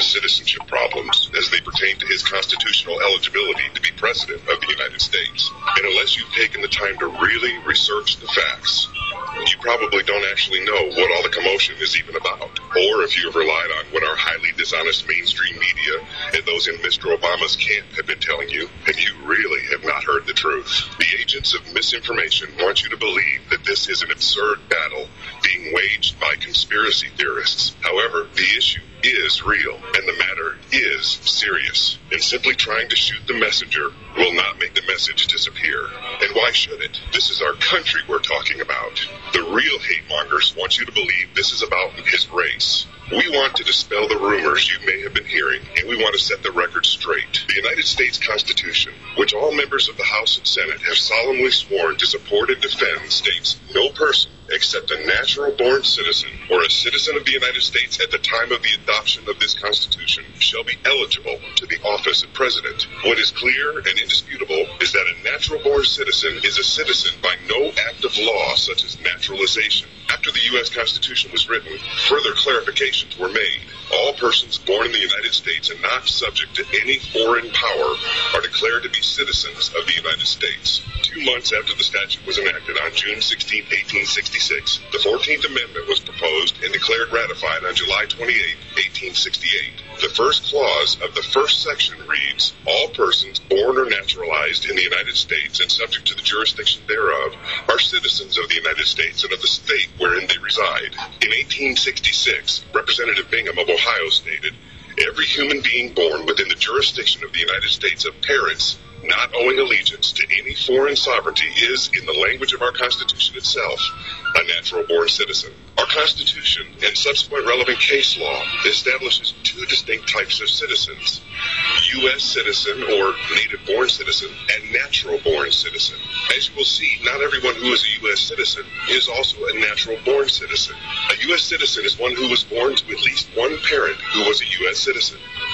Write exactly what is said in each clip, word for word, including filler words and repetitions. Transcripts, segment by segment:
citizenship problems as they pertain to his constitutional eligibility to be president of the United States. And unless you've taken the time to really research the facts, you probably don't actually know what all the commotion is even about. Or if you have relied on what our highly dishonest mainstream media and those in Mister Obama's camp have been telling you, then you really have not heard the truth. The agents of misinformation want you to believe that this is an absurd battle being waged by conspiracy theorists. However, the issue is real, and the matter is serious. And simply trying to shoot the messenger will not make the message disappear. And why should it? This is our country we're talking about. The real hate mongers want you to believe this is about his race. We want to dispel the rumors you may have been hearing, and we want to set the record straight. The United States Constitution, which all members of the House and Senate have solemnly sworn to support and defend, states no person except a natural-born citizen or a citizen of the United States at the time of the adoption of this Constitution shall be eligible to the office of president. What is clear and indisputable is that a natural-born citizen is a citizen by no act of law such as naturalization. After the U S Constitution was written, further clarifications were made. All persons born in the United States and not subject to any foreign power are declared to be citizens of the United States. Two months after the statute was enacted on June sixteenth, eighteen sixty-six, the fourteenth Amendment was proposed and declared ratified on July twenty-eighth, eighteen sixty-eight. The first clause of the first section reads, all persons born or naturalized in the United States and subject to the jurisdiction thereof are citizens of the United States and of the state wherein they reside. In eighteen sixty-six, Representative Bingham of Ohio stated, every human being born within the jurisdiction of the United States of parents not owing allegiance to any foreign sovereignty is, in the language of our Constitution itself, a natural-born citizen. Our Constitution and subsequent relevant case law establishes two distinct types of citizens, U S citizen or native-born citizen and natural-born citizen. As you will see, not everyone who is a U S citizen is also a natural-born citizen. A U S citizen is one who was born to at least one parent who was a U S citizen,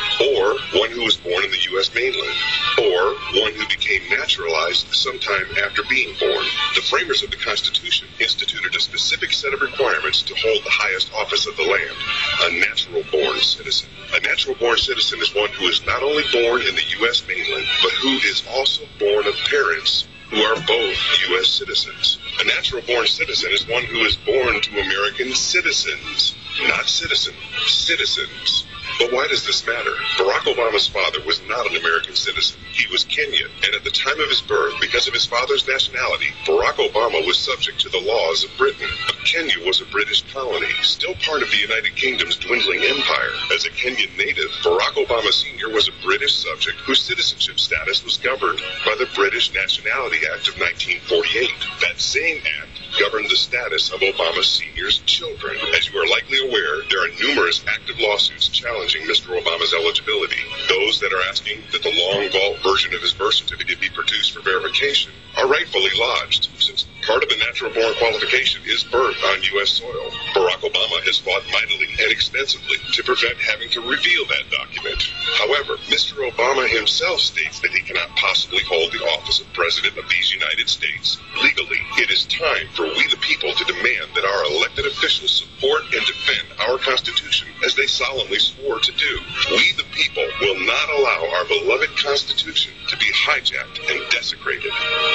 or one who was born in the U S mainland, or one who became naturalized sometime after being born. The framers of the Constitution instituted a specific set of requirements to hold the highest office of the land, a natural-born citizen. A natural-born citizen is one who is not only born in the U S mainland, but who is also born of parents who are both U S citizens. A natural-born citizen is one who is born to American citizens, not citizen, citizens. But why does this matter? Barack Obama's father was not an American citizen. He was Kenyan, and at the time of his birth, because of his father's nationality, Barack Obama was subject to the laws of Britain. But Kenya was a British colony, still part of the United Kingdom's dwindling empire. As a Kenyan native, Barack Obama Senior was a British subject whose citizenship status was governed by the British Nationality Act of nineteen forty-eight. That same act governed the status of Obama Senior's children. As you are likely aware, there are numerous active lawsuits challenging Mister Obama's eligibility. Those that are asking that the long vault version of his birth certificate be produced for verification are rightfully lodged, since part of the natural-born qualification is birth on U S soil. Barack Obama has fought mightily and extensively to prevent having to reveal that document. However, Mister Obama himself states that he cannot possibly hold the office of President of these United States. Legally, it is time for we the people to demand that our elected officials support and defend our Constitution as they solemnly swore to do. We the people will not allow our beloved Constitution to be hijacked and desecrated.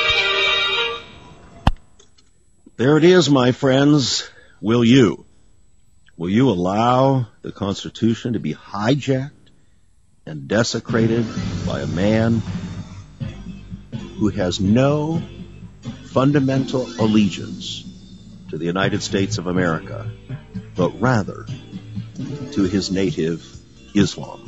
There it is, my friends. Will you? Will you allow the Constitution to be hijacked and desecrated by a man who has no fundamental allegiance to the United States of America, but rather to his native Islam?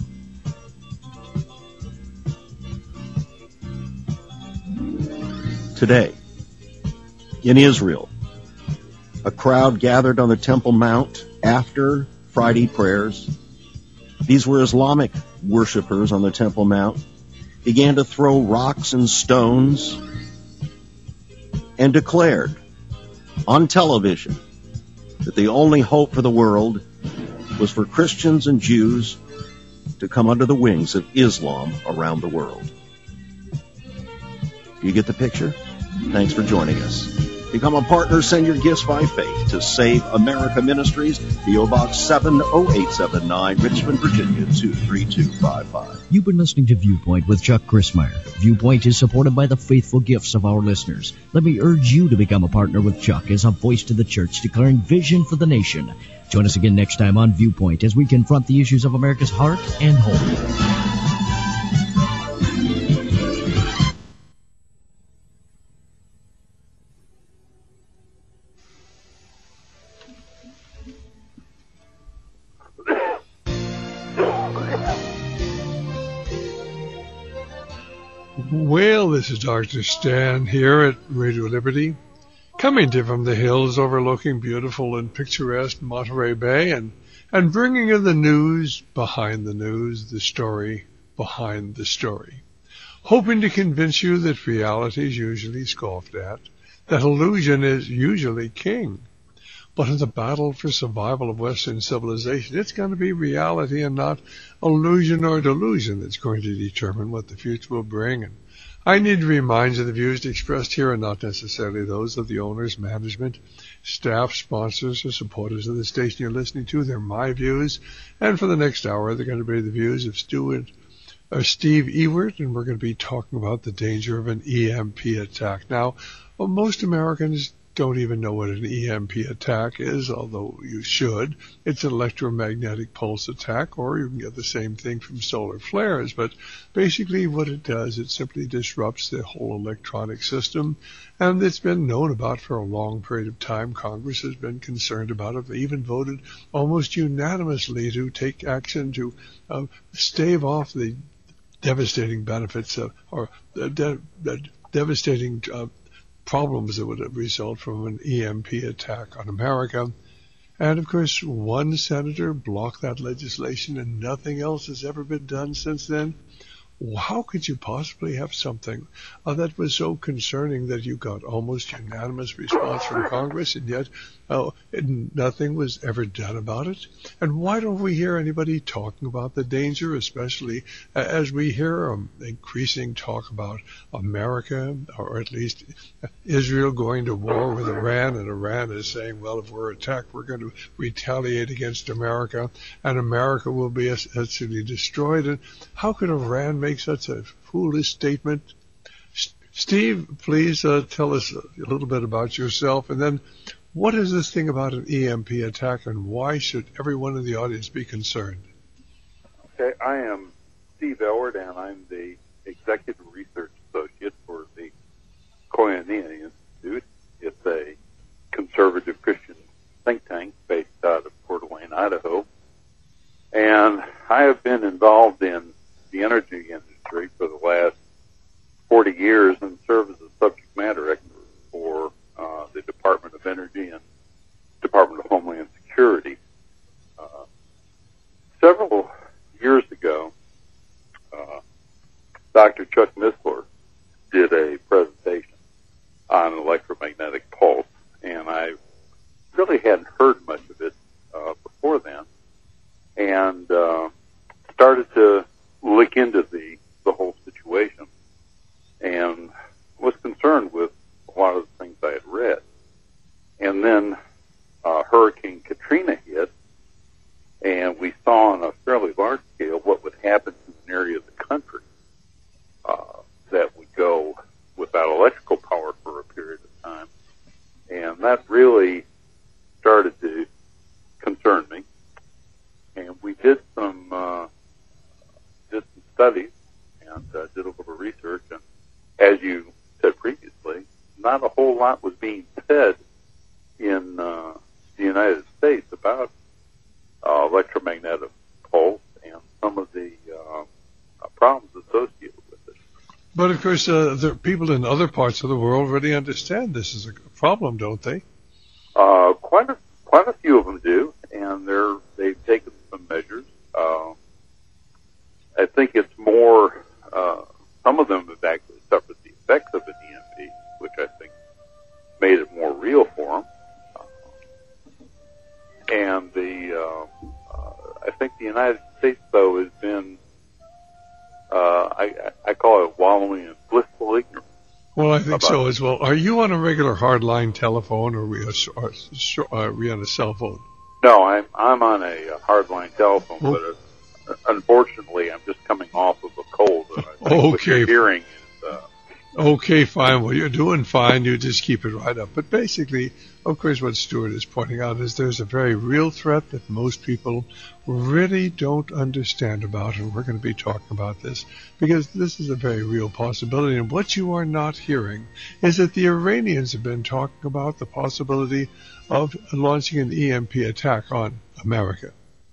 Today, in Israel, a crowd gathered on the Temple Mount after Friday prayers. These were Islamic worshipers on the Temple Mount, began to throw rocks and stones and declared on television that the only hope for the world was for Christians and Jews to come under the wings of Islam around the world. You get the picture? Thanks for joining us. Become a partner. Send your gifts by faith to Save America Ministries, P O Box seven oh eight seven nine, Richmond, Virginia two three two five five. You've been listening to Viewpoint with Chuck Crismier. Viewpoint is supported by the faithful gifts of our listeners. Let me urge you to become a partner with Chuck as a voice to the church declaring vision for the nation. Join us again next time on Viewpoint as we confront the issues of America's heart and home. Well, this is Doctor Stan here at Radio Liberty, coming to you from the hills overlooking beautiful and picturesque Monterey Bay, and, and bringing you the news behind the news, the story behind the story, hoping to convince you that reality is usually scoffed at, that illusion is usually king. But in the battle for survival of Western civilization, it's going to be reality and not illusion or delusion that's going to determine what the future will bring. And I need to remind you the views expressed here are not necessarily those of the owners, management, staff, sponsors, or supporters of the station you're listening to. They're my views. And for the next hour, they're going to be the views of Stuart, or Steve Ewert, and we're going to be talking about the danger of an E M P attack. Now, well, most Americans don't even know what an E M P attack is, although you should. It's an electromagnetic pulse attack, or you can get the same thing from solar flares. But basically what it does, it simply disrupts the whole electronic system, and it's been known about for a long period of time. Congress has been concerned about it. They even voted almost unanimously to take action to uh, stave off the devastating benefits of, or the de- de- devastating uh, problems that would result from an E M P attack on America. And, of course, one senator blocked that legislation, and nothing else has ever been done since then. How could you possibly have something uh, that was so concerning that you got almost unanimous response from Congress, and yet uh, it, nothing was ever done about it? And why don't we hear anybody talking about the danger, especially as we hear um, increasing talk about America, or at least Israel going to war with Iran, and Iran is saying, well, if we're attacked, we're going to retaliate against America, and America will be essentially destroyed. And how could Iran make such a foolish statement? S- Steve, please uh, tell us a little bit about yourself, and then what is this thing about an E M P attack, and why should everyone in the audience be concerned? Okay, I am Steve Ewert, and I'm the Executive Research Associate for the Koinonia Institute. It's a conservative Christian think tank based out of Coeur d'Alene, Idaho. And I have been involved in the energy industry for the last forty years and serve as a subject matter expert for uh, the Department of Energy and Department of Homeland Security. Uh, several years ago, uh, Doctor Chuck Missler did a presentation on electromagnetic pulse, and I really hadn't heard much of it uh, before then, and uh, started to look into the, the whole situation, and was concerned with a lot of the things I had read. And then uh, Hurricane Katrina hit, and we saw on a fairly large scale what would happen to an area of the country uh, that would go without electrical power for a period of time. And that really started to concern me. And we did some uh, did some studies and uh, did a little research. And as you said previously, not a whole lot was being said in uh, the United States about uh, electromagnetic pulse and some of the uh, problems associated with it. But, of course, uh, the people in other parts of the world really understand this is a problem, don't they? Uh, quite a quite a few of them do, and they're they've taken some measures. Uh, I think it's more. Uh, some of them have actually suffered the effects of an E M P, which I think made it more real for them. Uh, and the uh, uh, I think the United States, though, has been. Uh, I, I call it wallowing in blissful ignorance Well, I think Bye-bye. so as well. Are you on a regular hardline telephone, or are we, a, or are we on a cell phone? No, I'm I'm on a uh, hardline telephone, Oh. but uh, unfortunately, I'm just coming off of a cold. And I think what Okay. you're hearing is uh, Okay, fine. Well, you're doing fine. You just keep it right up. But basically, of course, what Stuart is pointing out is there's a very real threat that most people really don't understand about, and we're going to be talking about this because this is a very real possibility. And what you are not hearing is that the Iranians have been talking about the possibility of launching an E M P attack on America.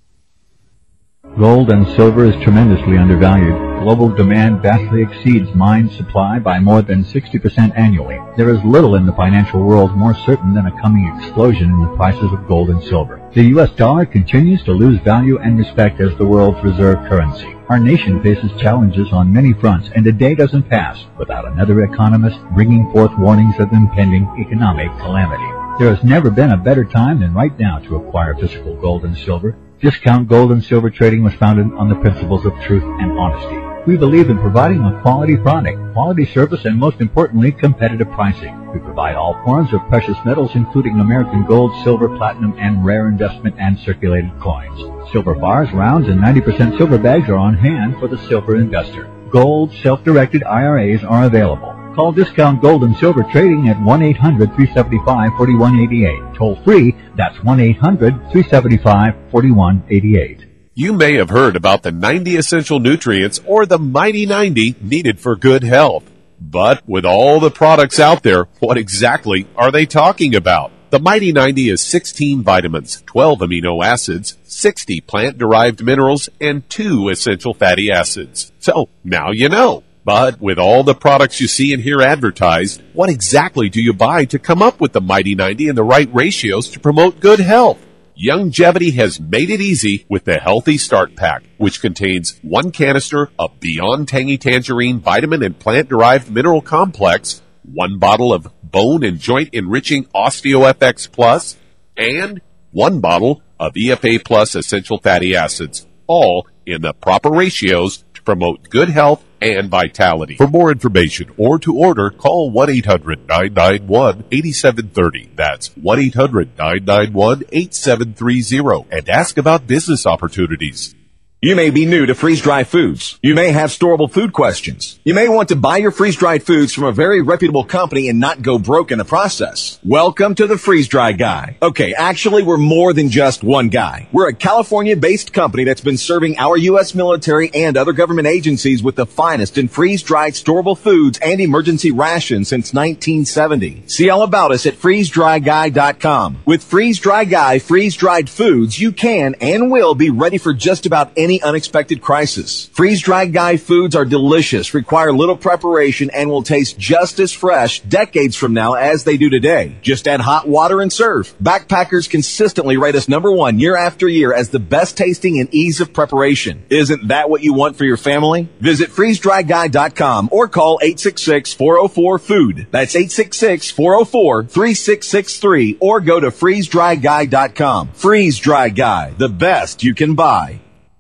Gold and silver is tremendously undervalued. Global demand vastly exceeds mine supply by more than sixty percent annually. There is little in the financial world more certain than a coming explosion in the prices of gold and silver. The U S dollar continues to lose value and respect as the world's reserve currency. Our nation faces challenges on many fronts, and a day doesn't pass without another economist bringing forth warnings of impending economic calamity. There has never been a better time than right now to acquire physical gold and silver. Discount Gold and Silver Trading was founded on the principles of truth and honesty. We believe in providing a quality product, quality service, and most importantly, competitive pricing. We provide all forms of precious metals, including American gold, silver, platinum, and rare investment and circulated coins. Silver bars, rounds, and ninety percent silver bags are on hand for the silver investor. Gold, self-directed I R As are available. Call Discount Gold and Silver Trading at one eight hundred, three seven five, four one eight eight. Toll free, that's one eight hundred, three seven five, four one eight eight. You may have heard about the ninety essential nutrients or the Mighty ninety needed for good health. But with all the products out there, what exactly are they talking about? The Mighty ninety is sixteen vitamins, twelve amino acids, sixty plant-derived minerals, and two essential fatty acids. So, now you know. But with all the products you see and hear advertised, what exactly do you buy to come up with the Mighty ninety and the right ratios to promote good health? Youngevity has made it easy with the Healthy Start Pack, which contains one canister of Beyond Tangy Tangerine Vitamin and Plant-Derived Mineral Complex, one bottle of Bone and Joint Enriching OsteoFX Plus, and one bottle of E F A Plus Essential Fatty Acids, all in the proper ratios to promote good health and vitality. For more information or to order, call one eight hundred, nine nine one, eight seven three zero. That's one eight hundred, nine nine one, eight seven three zero. And ask about business opportunities. You may be new to freeze-dried foods. You may have storable food questions. You may want to buy your freeze-dried foods from a very reputable company and not go broke in the process. Welcome to the Freeze-Dry Guy. Okay, actually, we're more than just one guy. We're a California-based company that's been serving our U S military and other government agencies with the finest in freeze-dried storable foods and emergency rations since nineteen seventy. See all about us at freeze dry guy dot com. With Freeze-Dry Guy freeze-dried foods, you can and will be ready for just about any Any unexpected crisis. Freeze-dried Guy foods are delicious, require little preparation, and will taste just as fresh decades from now as they do today. Just add hot water and serve. Backpackers consistently rate us number one year after year as the best tasting and ease of preparation. Isn't that what you want for your family? Visit freeze dry guy dot com or call eight six six, four oh four, food. That's eight six six, four oh four, three six six three or go to freeze dry guy dot com. Freeze-Dry Guy, the best you can buy.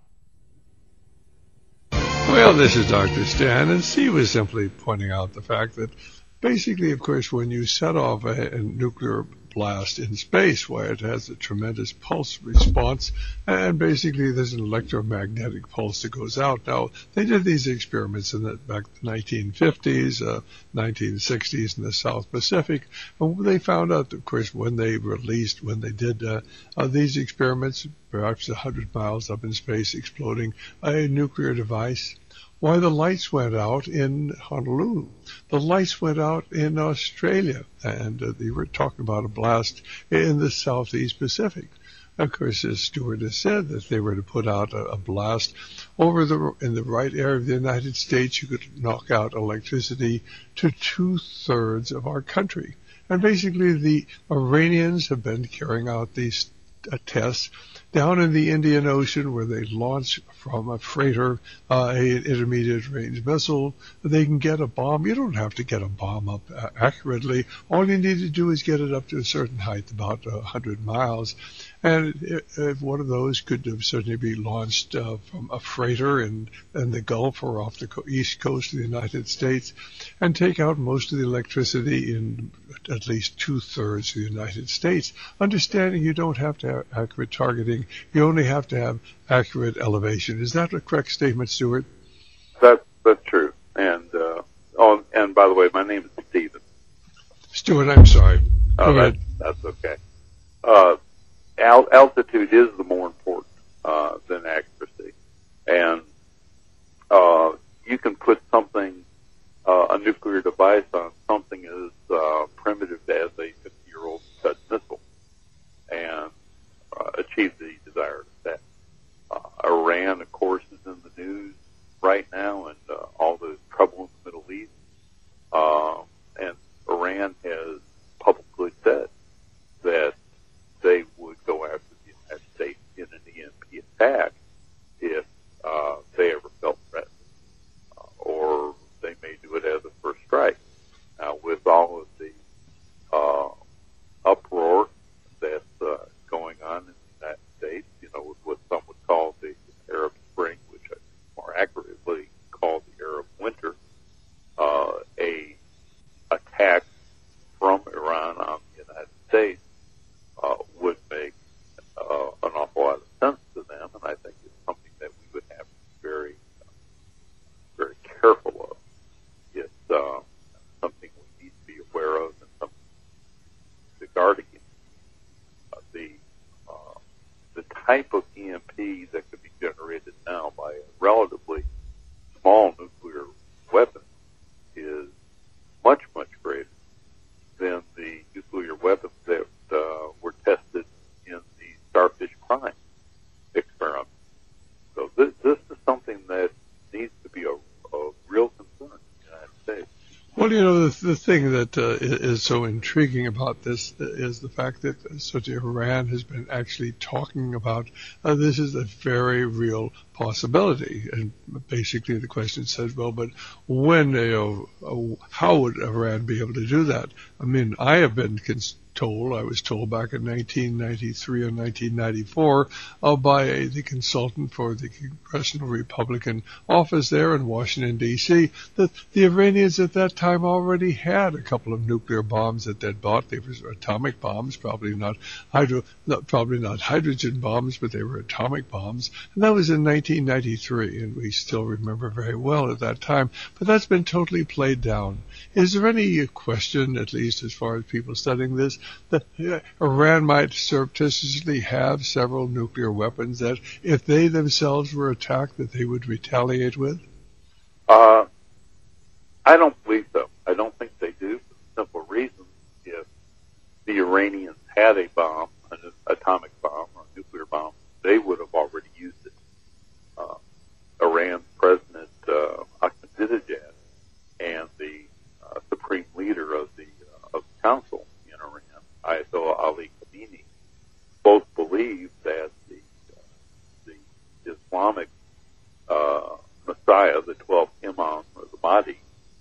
Well, this is Doctor Stan, and Steve was simply pointing out the fact that basically, of course, when you set off a, a nuclear blast in space, where it has a tremendous pulse response, and basically there's an electromagnetic pulse that goes out. Now, they did these experiments in the back in the nineteen fifties, uh, nineteen sixties in the South Pacific, and they found out, of course, when they released, when they did uh, uh, these experiments, perhaps one hundred miles up in space, exploding a nuclear device, why the lights went out in Honolulu. The lights went out in Australia, and uh, they were talking about a blast in the Southeast Pacific. Of course, as Stuart has said, that if they were to put out a, a blast over the in the right area of the United States, you could knock out electricity to two-thirds of our country. And basically, the Iranians have been carrying out these uh, tests down in the Indian Ocean, where they launch from a freighter uh, an intermediate-range missile. They can get a bomb. You don't have to get a bomb up uh, accurately. All you need to do is get it up to a certain height, about one hundred miles. And if one of those could certainly be launched uh, from a freighter in, in the Gulf or off the co- east coast of the United States and take out most of the electricity in at least two-thirds of the United States, understanding you don't have to have accurate targeting, you only have to have accurate elevation. Is that a correct statement, Stuart? That's, that's true. And, uh, oh, and by the way, my name is Stephen. Stuart, I'm sorry. Oh, that's, that's okay. Uh, al- altitude is the more important uh, than accuracy, and uh, you can put something, uh, a nuclear device on something as uh, primitive as a fifty-year-old Scud missile, and uh, achieve the desired effect. Uh, Iran, of course, is in the news right now, and uh, all the trouble in the Middle East, uh, and Iran has publicly said that they would go after the United States in an E M P attack if uh, they ever felt threatened, uh, or they may do it as a first strike. Now, with all of the uh, uproar that's uh, going on in the United States, you know, with what some would call the Arab Spring, which I more accurately call the Arab Winter, uh, a attack from Iran on the United States uh, would make uh, an awful lot of sense to them, and I think it's something that we would have to be very, very careful of. It's uh, something we need to be aware of and something to guard against. Uh, the uh, the type of E M P that could be generated now by a relatively small nuclear weapon is much, much greater than the nuclear weapons that uh, were tested in the Starfish Prime experiment. So this, this is something that needs to be a, a real concern in the United States. Well, you know, the, the thing that uh, is so intriguing about this is the fact that such Iran has been actually talking about uh, this is a very real possibility. And basically the question says, well, but when, you know, how would Iran be able to do that? I mean, I have been cons- told, I was told back in nineteen ninety-three or nineteen ninety-four uh, by a, the consultant for the Congressional Republican office there in Washington, D C, that the Iranians at that time already had a couple of nuclear bombs that they'd bought. They were atomic bombs, probably not hydro, not, probably not hydrogen bombs, but they were atomic bombs. And that was in nineteen ninety-three, and we still remember very well at that time. But that's been totally played down. Is there any question, at least as far as people studying this, that Iran might surreptitiously have several nuclear weapons that, if they themselves were attacked, that they would retaliate with? Uh, I don't believe so. I don't think they do, for the simple reason, if the Iranians had a bomb, an atomic bomb or a nuclear bomb, they would have already used it. Uh, Iran's President uh, Ahmadinejad and the uh, supreme leader of the uh, of the council in Iran, Ayatollah Ali Khamenei, both believe that the uh, the Islamic uh, Messiah, the twelfth Imam or the Mahdi,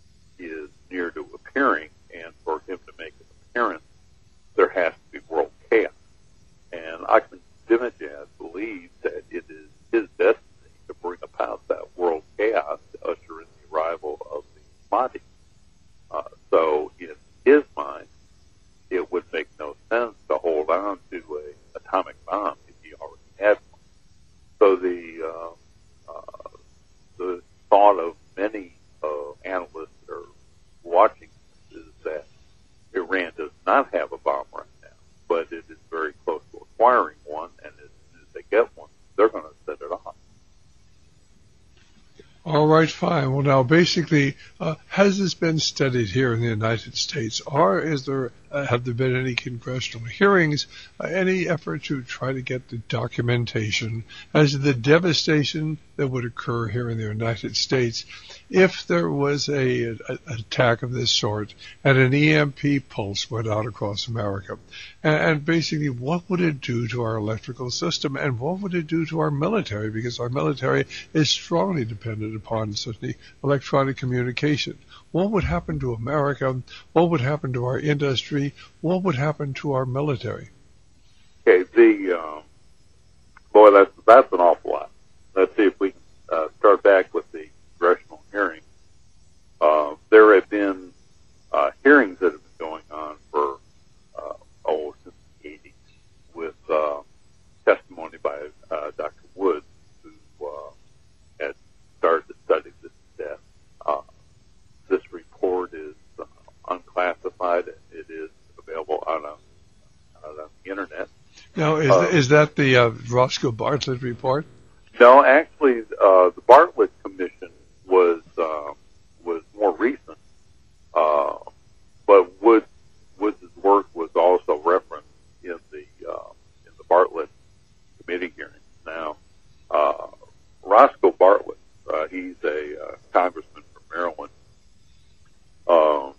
is near to appearing, and for him to make an appearance, there has to be world chaos. And Ahmadinejad believes that it is his destiny to bring about that world chaos to usher in the arrival of the Mahdi. Uh, so in his mind, it would make no sense to hold on to an atomic bomb if he already had one. So the uh, uh, the thought of many uh, analysts that are watching this is that Iran does not have a bomb right now, but it is very close to acquiring one, and as soon as they get one, they're going to set it off. All right, fine. Well, now, basically, uh, has this been studied here in the United States, or is there uh, have there been any congressional hearings, uh, any effort to try to get the documentation as to the devastation that would occur here in the United States if there was a, a an attack of this sort and an E M P pulse went out across America? And, and basically, what would it do to our electrical system, and what would it do to our military? Because our military is strongly dependent upon certainly electronic communication. What would happen to America? What would happen to our industry? What would happen to our military? Okay, the the, um, boy, that's, that's an awful lot. Let's see if we can uh, start back with the congressional hearing. Uh, there have been uh, hearings that have been going on for, uh, oh, since the eighties with uh, testimony by uh, Doctor Woods, who uh, had started to study this death. Uh, this report is uh, unclassified. It is available on, a, on the Internet. Now, is, uh, is that the uh, Roscoe Bartlett report? No, actually, uh, the Bartlett Commission was uh, was more recent, uh, but Woods Woods' work was also referenced in the uh, in the Bartlett committee hearings. Now, uh, Roscoe Bartlett, uh, he's a uh, congressman from Maryland, um,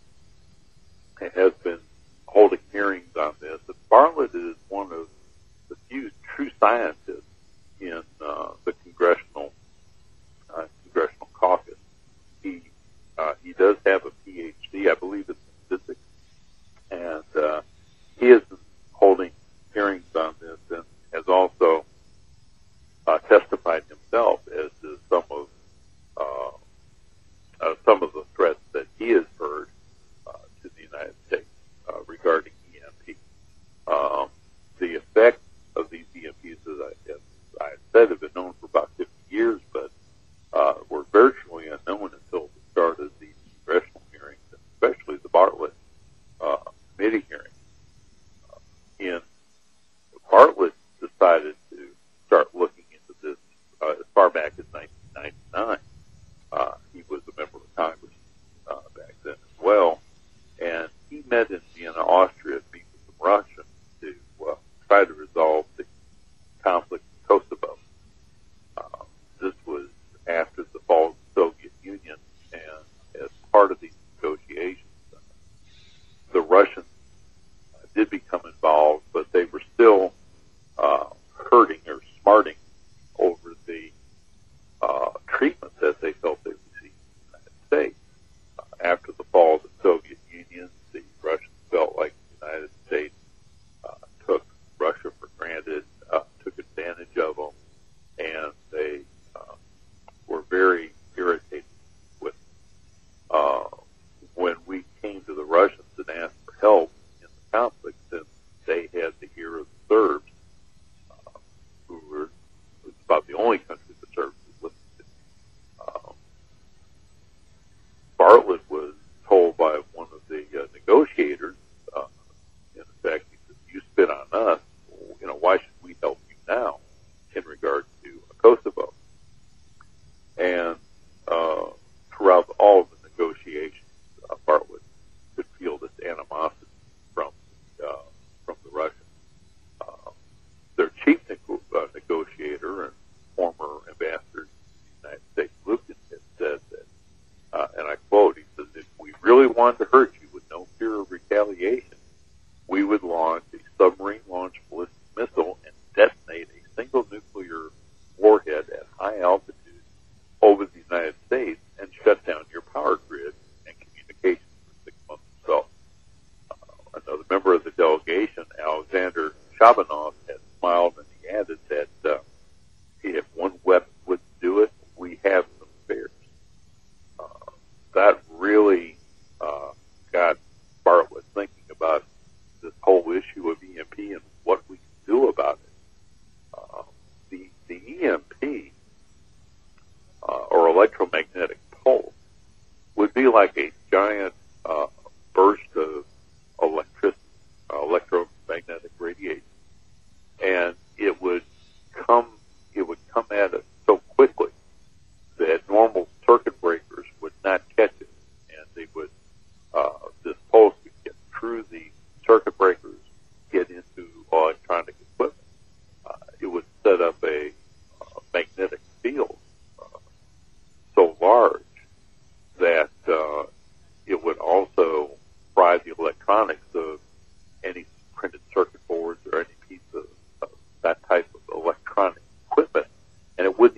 has been holding hearings on this. And Bartlett is one of the few true scientists in uh, the congressional uh, congressional caucus. He uh, he does have a P H D, I believe it's in physics, and uh, he has been holding hearings on this and has also uh, testified himself as to some of uh, uh, some of the threats that he has heard uh, to the United States uh, regarding E M P. Um, the effect of these E M Ps, as I, as I said, have been known for about fifty years, but uh, were virtually unknown until the start of the congressional hearings, especially the Bartlett uh, committee hearings. Uh, and Bartlett decided to start looking into this uh, as far back as nineteen ninety-nine. Uh, he was a member of Congress uh, back then as well, and he met in Vienna, Austria, to meet with some Russians to uh, try to resolve the conflict in Kosovo. Uh, this was after the fall of the Soviet Union, and as part of these negotiations, uh, the Russians uh, did become involved, but they were still uh, hurting or smarting over the uh, treatment that they felt they received in the United States. Uh, after the fall of the Soviet Union, the Russians felt like the United States uh, took Russia for granted, uh, took advantage of them, and they uh, were very irritated with them. Uh, when we came to the Russians and asked for help in the conflict, since they had the ear of the Serbs, uh, who were it was about the only country the Serbs would listen to. Um, Bartlett was told by one of the uh, negotiators, uh, in effect, he said, "You spit on us. You know, why should we help you now in regard to Kosovo?" And uh, throughout all of the negotiations, uh, Bartlett could feel this animosity from uh, from the Russians. Uh, their chief nego- uh, negotiator and former ambassador to the United States, Lukin, had said that, uh, and I quote, he says, "If we really wanted to hurt you with no fear of retaliation, we would launch a submarine-launched ballistic missile and detonate a single nuclear warhead at high altitude over the United States and shut down your power grid and communications for six months or so." Uh, another member of the delegation, Alexander Shabanov, had smiled and he added that uh, if one weapon would do it, we have some spares. Uh, that really uh, got Bartlett thinking about this whole issue of E M P and what we can do about it. Uh, the, the E M P, uh, or electromagnetic pulse, would be like a giant uh, burst of electricity, uh, electromagnetic radiation, and it would come, it would come at us so quickly that normal circuit breakers would not catch it, and they would, uh, this pulse would get through the circuit breakers, get into electronic equipment. Uh, it would set up a uh, magnetic field uh, so large that uh, it would also fry the electronics of any printed circuit boards or any piece of, of that type of electronic equipment, and it would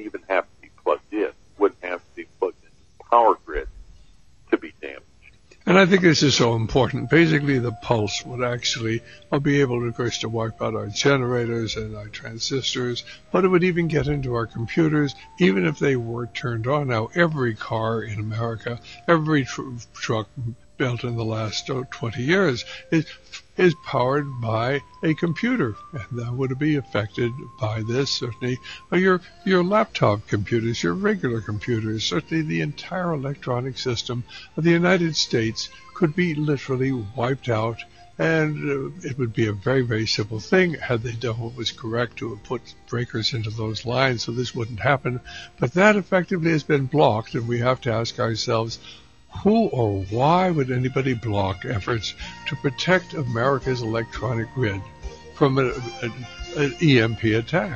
I think this is so important. Basically, the pulse would actually uh, be able, of course, to wipe out our generators and our transistors, but it would even get into our computers, even if they were turned on. Now, every car in America, every tr- truck built in the last oh, twenty years is is powered by a computer, and that would be affected by this. Certainly, uh, your your laptop computers, your regular computers, certainly the entire electronic system of the United States could be literally wiped out, and uh, it would be a very, very simple thing had they done what was correct to have put breakers into those lines so this wouldn't happen. But that effectively has been blocked, and we have to ask ourselves, who or why would anybody block efforts to protect America's electronic grid from a, a, an E M P attack?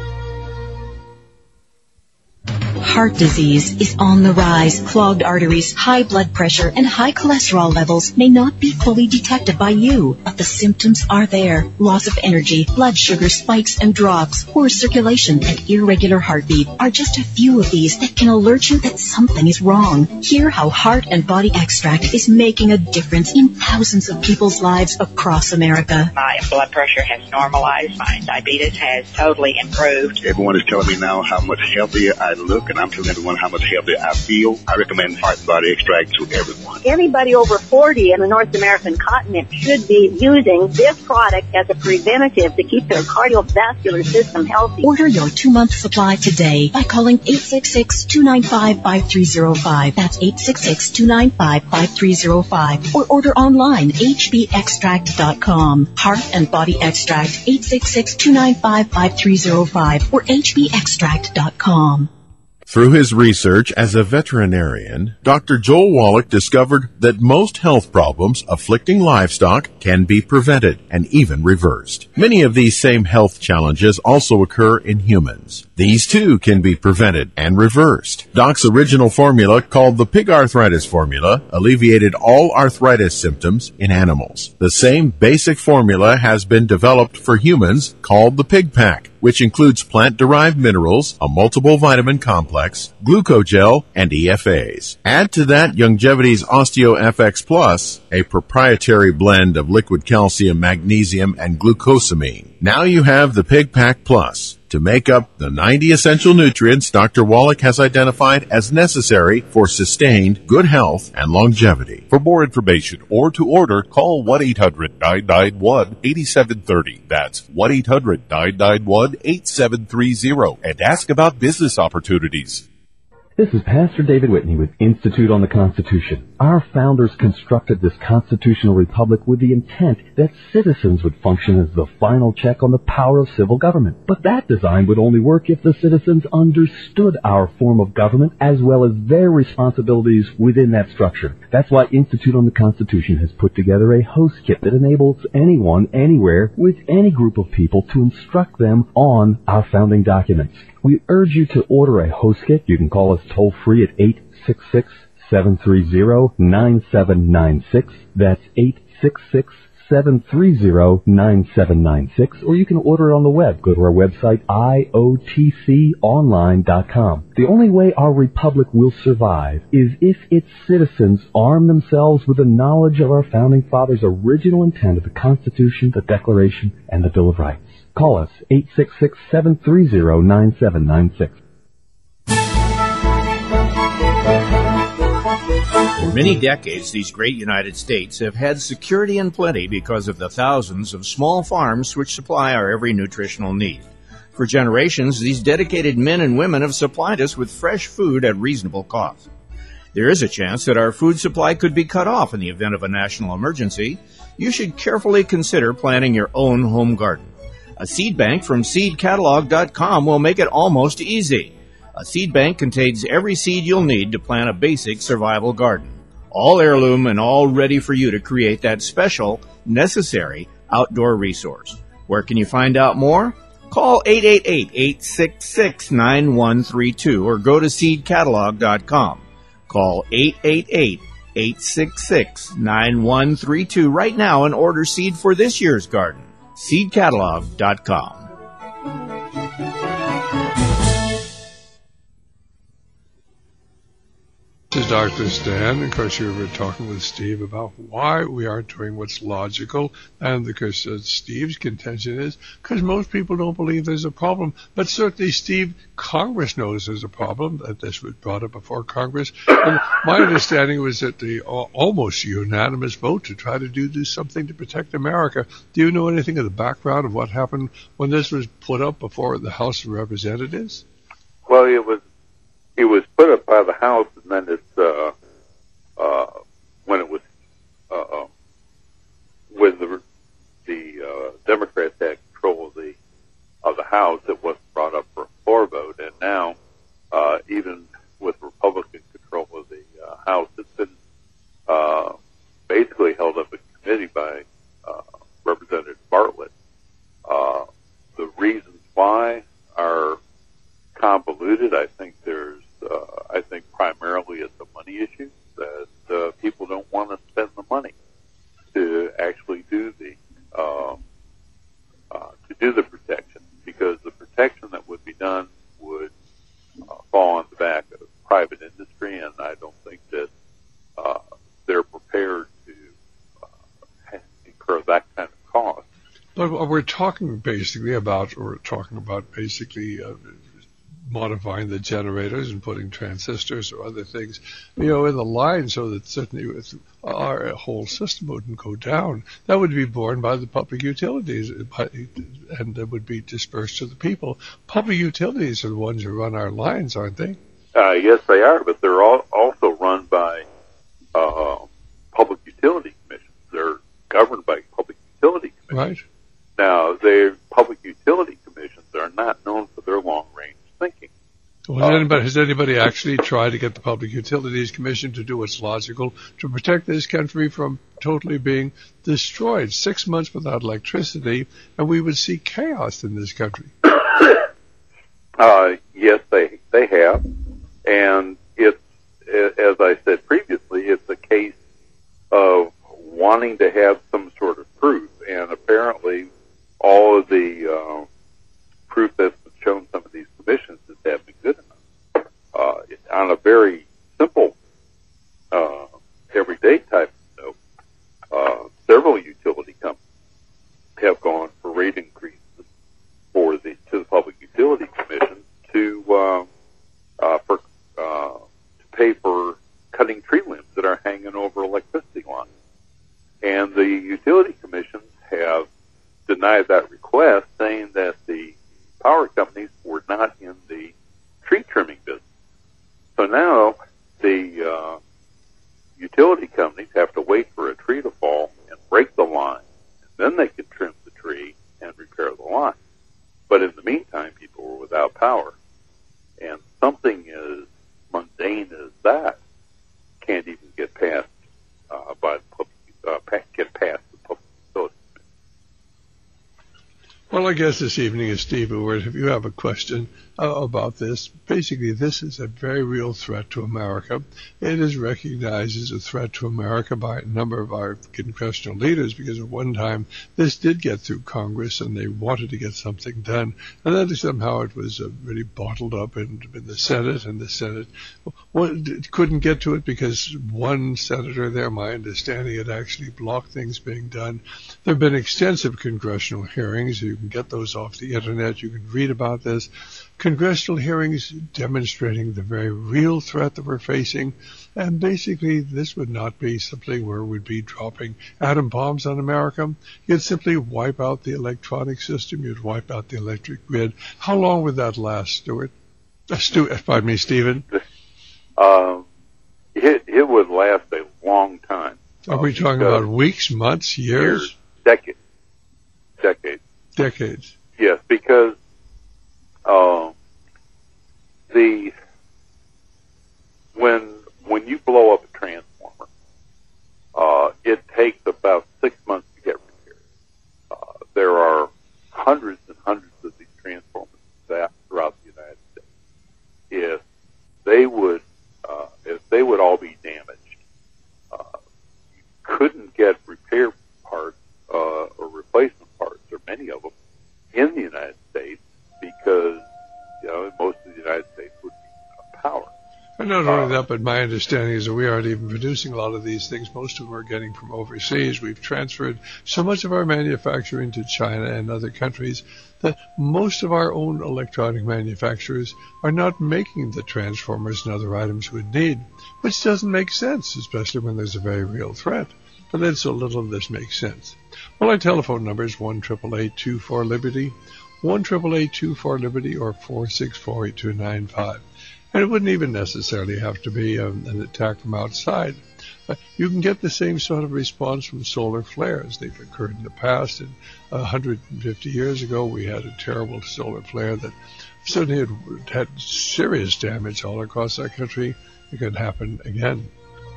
Heart disease is on the rise. Clogged arteries, high blood pressure, and high cholesterol levels may not be fully detected by you, but the symptoms are there. Loss of energy, blood sugar spikes and drops, poor circulation, and irregular heartbeat are just a few of these that can alert you that something is wrong. Hear how Heart and Body Extract is making a difference in thousands of people's lives across America. My blood pressure has normalized. My diabetes has totally improved. Everyone is telling me now how much healthier I look, and I'm telling everyone how much healthier I feel. I recommend Heart and Body Extract to everyone. Anybody over forty in the North American continent should be using this product as a preventative to keep their cardiovascular system healthy. Order your two-month supply today by calling eight six six, two nine five, five three zero five. That's eight six six, two nine five, five three zero five. Or order online, h b extract dot com. Heart and Body Extract, eight six six, two nine five, five three zero five or h b extract dot com. Through his research as a veterinarian, Doctor Joel Wallach discovered that most health problems afflicting livestock can be prevented and even reversed. Many of these same health challenges also occur in humans. These too can be prevented and reversed. Doc's original formula, called the Pig Arthritis Formula, alleviated all arthritis symptoms in animals. The same basic formula has been developed for humans, called the Pig Pack, which includes plant-derived minerals, a multiple vitamin complex, glucogel, and E F As. Add to that Youngevity's OsteoFX Plus, a proprietary blend of liquid calcium, magnesium, and glucosamine. Now you have the Pig Pack Plus to make up the ninety essential nutrients Doctor Wallach has identified as necessary for sustained good health and longevity. For more information or to order, call one eight hundred, nine nine one, eight seven three zero. That's one eight hundred, nine nine one, eight seven three zero and ask about business opportunities. This is Pastor David Whitney with Institute on the Constitution. Our founders constructed this constitutional republic with the intent that citizens would function as the final check on the power of civil government. But that design would only work if the citizens understood our form of government as well as their responsibilities within that structure. That's why Institute on the Constitution has put together a host kit that enables anyone, anywhere, with any group of people to instruct them on our founding documents. We urge you to order a host kit. You can call us toll-free at eight six six, seven three zero, nine seven nine six. That's eight six six, seven three zero, nine seven nine six. Or you can order it on the web. Go to our website, I O T C online dot com. The only way our republic will survive is if its citizens arm themselves with the knowledge of our founding fathers' original intent of the Constitution, the Declaration, and the Bill of Rights. Call us, eight six six, seven three zero, nine seven nine six. For many decades, these great United States have had security and plenty because of the thousands of small farms which supply our every nutritional need. For generations, these dedicated men and women have supplied us with fresh food at reasonable cost. There is a chance that our food supply could be cut off in the event of a national emergency. You should carefully consider planting your own home garden. A seed bank from seed catalog dot com will make it almost easy. A seed bank contains every seed you'll need to plant a basic survival garden. All heirloom and all ready for you to create that special, necessary outdoor resource. Where can you find out more? Call eight eight eight, eight six six, nine one three two or go to seed catalog dot com. Call eight eight eight, eight six six, nine one three two right now and order seed for this year's garden. seed catalog dot com. This is Doctor Stan. Of course, you were talking with Steve about why we aren't doing what's logical. And of course, uh, Steve's contention is because most people don't believe there's a problem. But certainly, Steve, Congress knows there's a problem. That this was brought up before Congress. And my understanding was that the uh, almost unanimous vote to try to do, do something to protect America. Do you know anything of the background of what happened when this was put up before the House of Representatives? Well, it was it was put up by the House, and then it's uh, uh, when it was uh, when the the uh, Democrats had control of the of the House, it wasn't brought up for a floor vote, and now uh, even with Republican control of the uh, House, it's been uh, basically held up in committee by uh, Representative Bartlett. Uh, the reasons why are convoluted. I think there's, uh, I think primarily it's a money issue that uh, people don't want to spend the money to actually do the um, uh, to do the protection, because the protection that would be done would uh, fall on the back of private industry, and I don't think that uh, they're prepared to uh, incur that kind of cost. But we're talking basically about, or we're talking about basically. Uh, modifying the generators and putting transistors or other things, you know, in the line so that certainly with our whole system wouldn't go down. That would be borne by the public utilities and that would be dispersed to the people. Public utilities are the ones who run our lines, aren't they? Uh, yes, they are, but they're all also run by uh, public utility commissions. They're governed by public utility commissions. Right. Now, the public utility commissions are not known for their long-range thinking. Well, has, anybody, has anybody actually tried to get the Public Utilities Commission to do what's logical to protect this country from totally being destroyed? Six months without electricity, and we would see chaos in this country. uh, yes, they they have, and it's, as I said previously, it's a case of wanting to have some sort of proof, and apparently all of the uh, proof that's been shown some of these commissions is have been good enough. Uh, on a very simple, uh, everyday type of note, uh, several utility companies have gone for rate increases for the to the Public Utility Commission to uh, uh, for uh, to pay for cutting tree limbs that are hanging over electricity lines, and the utility commissions have denied that request, saying that the power companies were not in the tree trimming business. So now the uh, utility companies have to wait for a tree to fall and break the line, and then they can trim the tree and repair the line. But in the meantime, people were without power. And something as mundane as that can't even get passed uh, by the public, uh, get past the public utility. Well, I guess this evening is Steve Ewart. If you have a question uh, about this, basically this is a very real threat to America. It is recognized as a threat to America by a number of our congressional leaders because at one time this did get through Congress and they wanted to get something done. And then somehow it was uh, really bottled up in, in the Senate, and the Senate well, couldn't get to it because one senator there, my understanding, had actually blocked things being done. There have been extensive congressional hearings. You can get those off the internet. You can read about this. Congressional hearings demonstrating the very real threat that we're facing. And basically, this would not be something where we'd be dropping atom bombs on America. You'd simply wipe out the electronic system. You'd wipe out the electric grid. How long would that last, Stuart? Uh, Stu, pardon me, Stephen. Um, it, it would last a long time. Are we talking about weeks, months, years? Years, decades. Decades. Decades. Yes, because uh, the when when you blow up a transformer, uh, it takes about six months to get repaired. Uh, there are hundreds and hundreds of these transformers that throughout the United States. If they would, uh, if they would all be damaged, uh, you couldn't get repair parts uh, or replacement parts, or many of them, in the United States because, you know, most of the United States would be without power. And not only that, but my understanding is that we aren't even producing a lot of these things. Most of them are getting from overseas. We've transferred so much of our manufacturing to China and other countries that most of our own electronic manufacturers are not making the transformers and other items we'd need, which doesn't make sense, especially when there's a very real threat. But then so little of this makes sense. Well, our telephone number is one eight eight eight, two four, Liberty, one eight eight eight, two four, Liberty, or four six four, eight two nine five. And it wouldn't even necessarily have to be um, an attack from outside. Uh, you can get the same sort of response from solar flares. They've occurred in the past. And one hundred fifty years ago, we had a terrible solar flare that certainly had, had serious damage all across our country. It could happen again.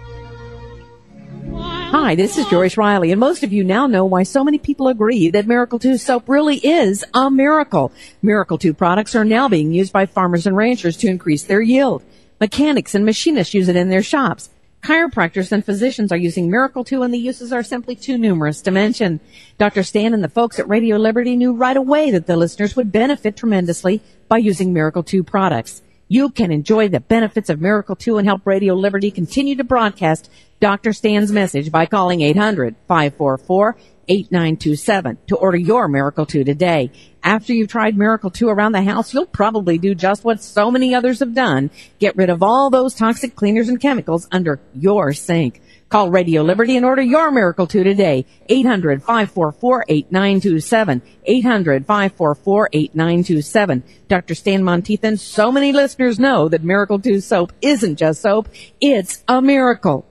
Hi, this is Joyce Riley, and most of you now know why so many people agree that Miracle two soap really is a miracle. Miracle two products are now being used by farmers and ranchers to increase their yield. Mechanics and machinists use it in their shops. Chiropractors and physicians are using Miracle two, and the uses are simply too numerous to mention. Doctor Stan and the folks at Radio Liberty knew right away that the listeners would benefit tremendously by using Miracle two products. You can enjoy the benefits of Miracle two and help Radio Liberty continue to broadcast Doctor Stan's message by calling eight hundred, five four four, eight nine two seven to order your Miracle two today. After you've tried Miracle two around the house, you'll probably do just what so many others have done. Get rid of all those toxic cleaners and chemicals under your sink. Call Radio Liberty and order your Miracle two today. eight hundred, five four four, eight nine two seven. eight hundred, five four four, eight nine two seven. Doctor Stan Monteith, so many listeners know that Miracle two soap isn't just soap, it's a miracle.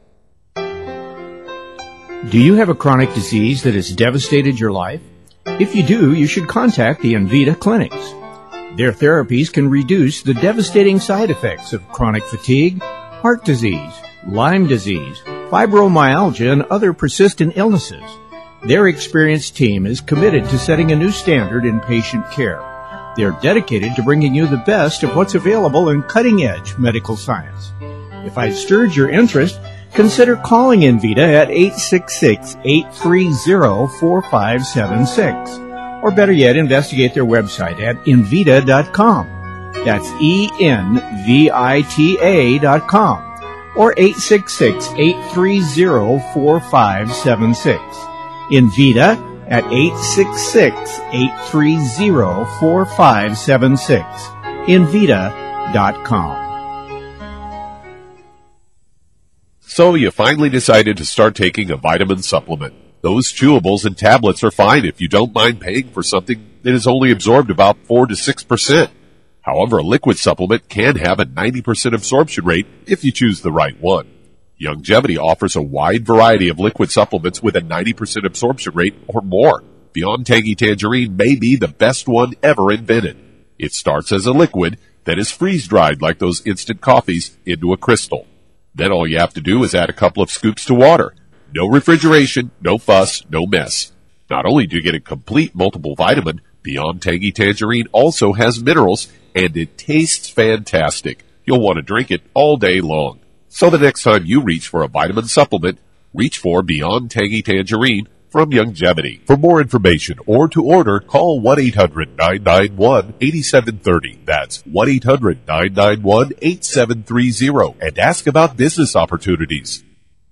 Do you have a chronic disease that has devastated your life? If you do, you should contact the Envita clinics. Their therapies can reduce the devastating side effects of chronic fatigue, heart disease, Lyme disease, fibromyalgia, and other persistent illnesses. Their experienced team is committed to setting a new standard in patient care. They're dedicated to bringing you the best of what's available in cutting-edge medical science. If I've stirred your interest, consider calling Envita at eight six six, eight three zero, four five seven six. Or better yet, investigate their website at envita dot com. That's E N V I T A dot com. Or eight six six, eight three zero, four five seven six. Envita at eight six six, eight three zero, four five seven six. envita dot com. So you finally decided to start taking a vitamin supplement. Those chewables and tablets are fine if you don't mind paying for something that is only absorbed about four to six percent. However, a liquid supplement can have a ninety percent absorption rate if you choose the right one. Youngevity offers a wide variety of liquid supplements with a ninety percent absorption rate or more. Beyond Tangy Tangerine may be the best one ever invented. It starts as a liquid that is freeze-dried like those instant coffees into a crystal. Then all you have to do is add a couple of scoops to water. No refrigeration, no fuss, no mess. Not only do you get a complete multiple vitamin, Beyond Tangy Tangerine also has minerals, and it tastes fantastic. You'll want to drink it all day long. So the next time you reach for a vitamin supplement, reach for Beyond Tangy Tangerine from Youngevity. For more information or to order, call one eight hundred, nine nine one, eight seven three zero. That's one eight hundred, nine nine one, eight seven three zero and ask about business opportunities.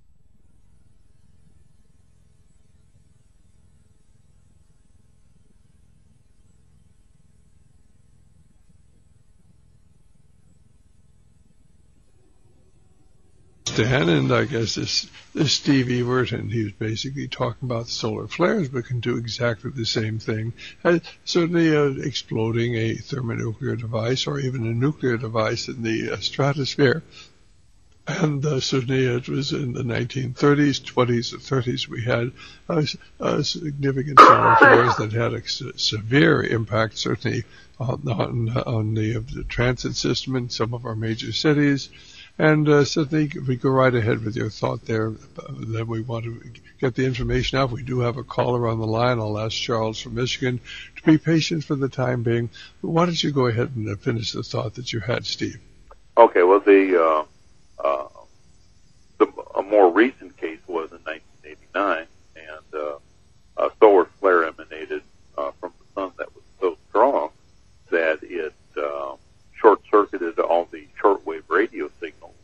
Stan, and I guess this, this Steve Evert, and he was basically talking about solar flares, but can do exactly the same thing. Uh, certainly uh, exploding a thermonuclear device or even a nuclear device in the uh, stratosphere. And uh, certainly it was in the nineteen thirties, twenties, and thirties we had uh, uh, significant solar flares that had a se- severe impact, certainly on, on, on the, uh, the transit system in some of our major cities. And uh, certainly we go right ahead with your thought there. Uh, then we want to get the information out. We do have a caller on the line. I'll ask Charles from Michigan to be patient for the time being. But why don't you go ahead and uh, finish the thought that you had, Steve? Okay, well, the, uh, uh, the a more recent case was in nineteen eighty-nine, and uh, a solar flare emanated uh, from the sun that was so strong that it uh, short-circuited all the shortwave radio signals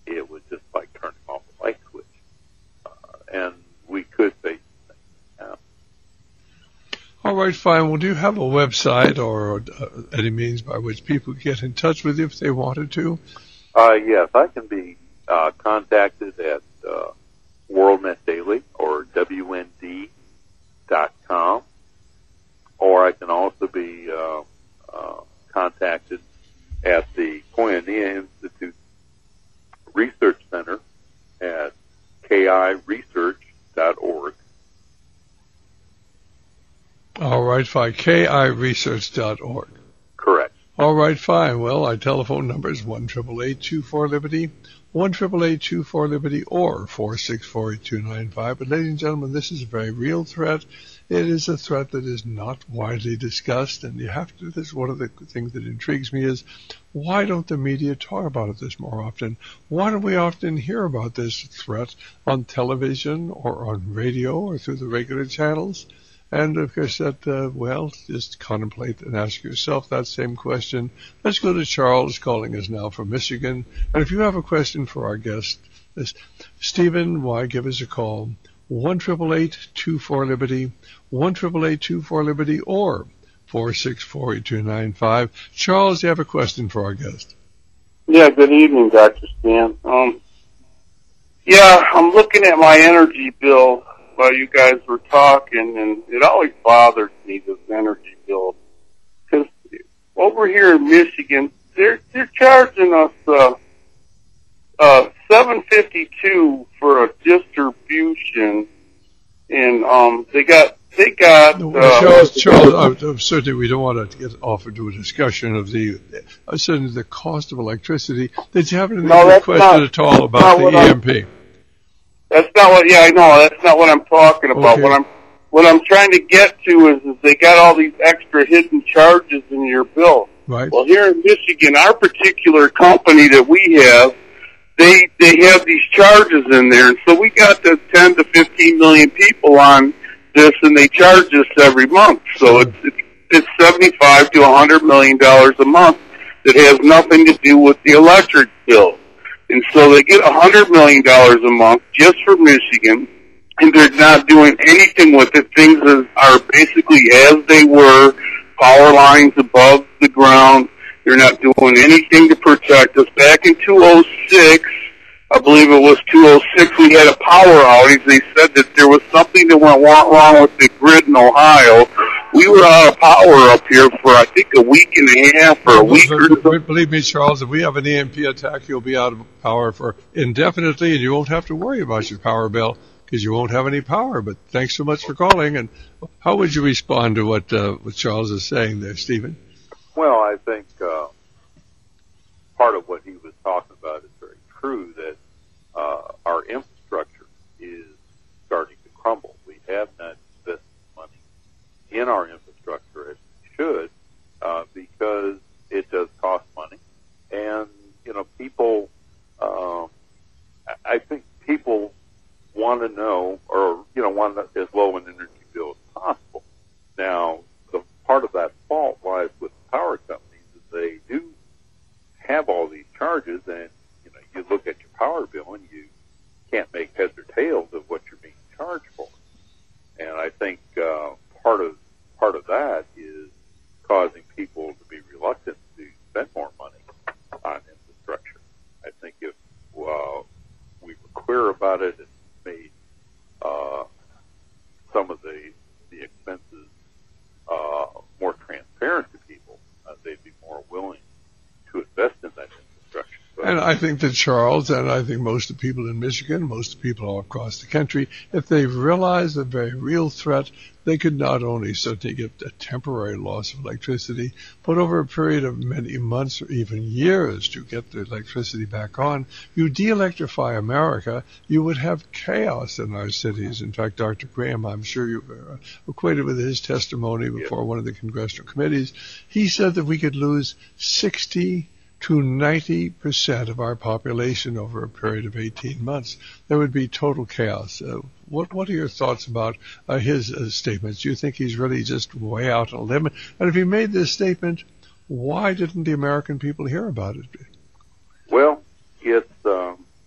it was just like turning off a light switch. Uh, and we could face things. Uh, All right, fine. Well, do you have a website or uh, any means by which people get in touch with you if they wanted to? uh, yes, I can be uh, contacted at uh, WorldNet Daily or W N D dot com, or I can also be uh, uh, contacted at the Koinonia Institute Research Center at K I research dot org. All right, fine. K I research dot org. Correct. All right, fine. Well, our telephone number is one eight eight eight, two four, Liberty, one eight eight eight, two four, Liberty, or four six four, eight two nine five. But ladies and gentlemen, this is a very real threat. It is a threat that is not widely discussed, and you have to, this is one of the things that intrigues me is, why don't the media talk about it this more often? Why don't we often hear about this threat on television or on radio or through the regular channels? And of course that, uh, well, just contemplate and ask yourself that same question. Let's go to Charles, calling us now from Michigan. And if you have a question for our guest, this, Stephen, why give us a call? one eight eight eight, two four, Liberty, one eight eight eight, two four, Liberty, or four six four, eight two nine five. Charles, you have a question for our guest. Yeah, good evening, Doctor Stan. Um, yeah, I'm looking at my energy bill while you guys were talking, and it always bothers me, this energy bill. Because over here in Michigan, they're, they're charging us, uh, uh, seven fifty-two for a distribution, and, um, they got, they got, uh, Charles, Charles, uh, certainly we don't want to get off into a discussion of the, uh, certainly the cost of electricity. Did you have any No, question not- at all about the what E I- M P? That's not what, yeah, I know, that's not what I'm talking about. Okay. What I'm, what I'm trying to get to is, is they got all these extra hidden charges in your bill. Right. Well, here in Michigan, our particular company that we have, they, they have these charges in there, and so we got the ten to fifteen million people on this, and they charge us every month. So it's, it's, it's seventy-five to a hundred million dollars a month that has nothing to do with the electric bill. And so they get a hundred million dollars a month just for Michigan, and they're not doing anything with it. Things are basically as they were, power lines above the ground. They're not doing anything to protect us. Back in two oh six, I believe it was two oh six, we had a power outage. They said that there was something that went wrong with the grid in Ohio. We were out of power up here for, I think, a week and a half or a week or so. Believe me, Charles, if we have an E M P attack, you'll be out of power for indefinitely, and you won't have to worry about your power bill because you won't have any power. But thanks so much for calling. And how would you respond to what, uh, what Charles is saying there, Stephen? Well, I think uh, part of what he was talking about is very true, that uh, our infrastructure is starting to crumble. We have not invested money in our infrastructure as we should uh, because it does cost money. And, you know, people, um, I think people want to know, or, you know, want as low an energy bill as possible. Now, the part of that fault lies with power companies, is they do have all these charges, and you know you look at your power bill and you can't make heads or tails of what you're being charged for. And I think uh, part of part of that is causing people to be reluctant to spend more money on infrastructure. I think if uh, we were clear about it and made uh, some of the the expenses uh, more transparent to people, uh, they'd be more willing to invest in that infrastructure. But And I think that Charles, and I think most of the people in Michigan, most of the people all across the country, if they realize the very real threat, they could not only certainly get a temporary loss of electricity, but over a period of many months or even years to get the electricity back on. You de-electrify America, you would have chaos in our cities. In fact, Doctor Graham, I'm sure you were acquainted with his testimony before one of the congressional committees. He said that we could lose sixty to ninety percent of our population over a period of eighteen months. There would be total chaos. Uh, what what are your thoughts about uh, his uh, statements? Do you think he's really just way out on a limb? And if he made this statement, why didn't the American people hear about it? Well, it's um,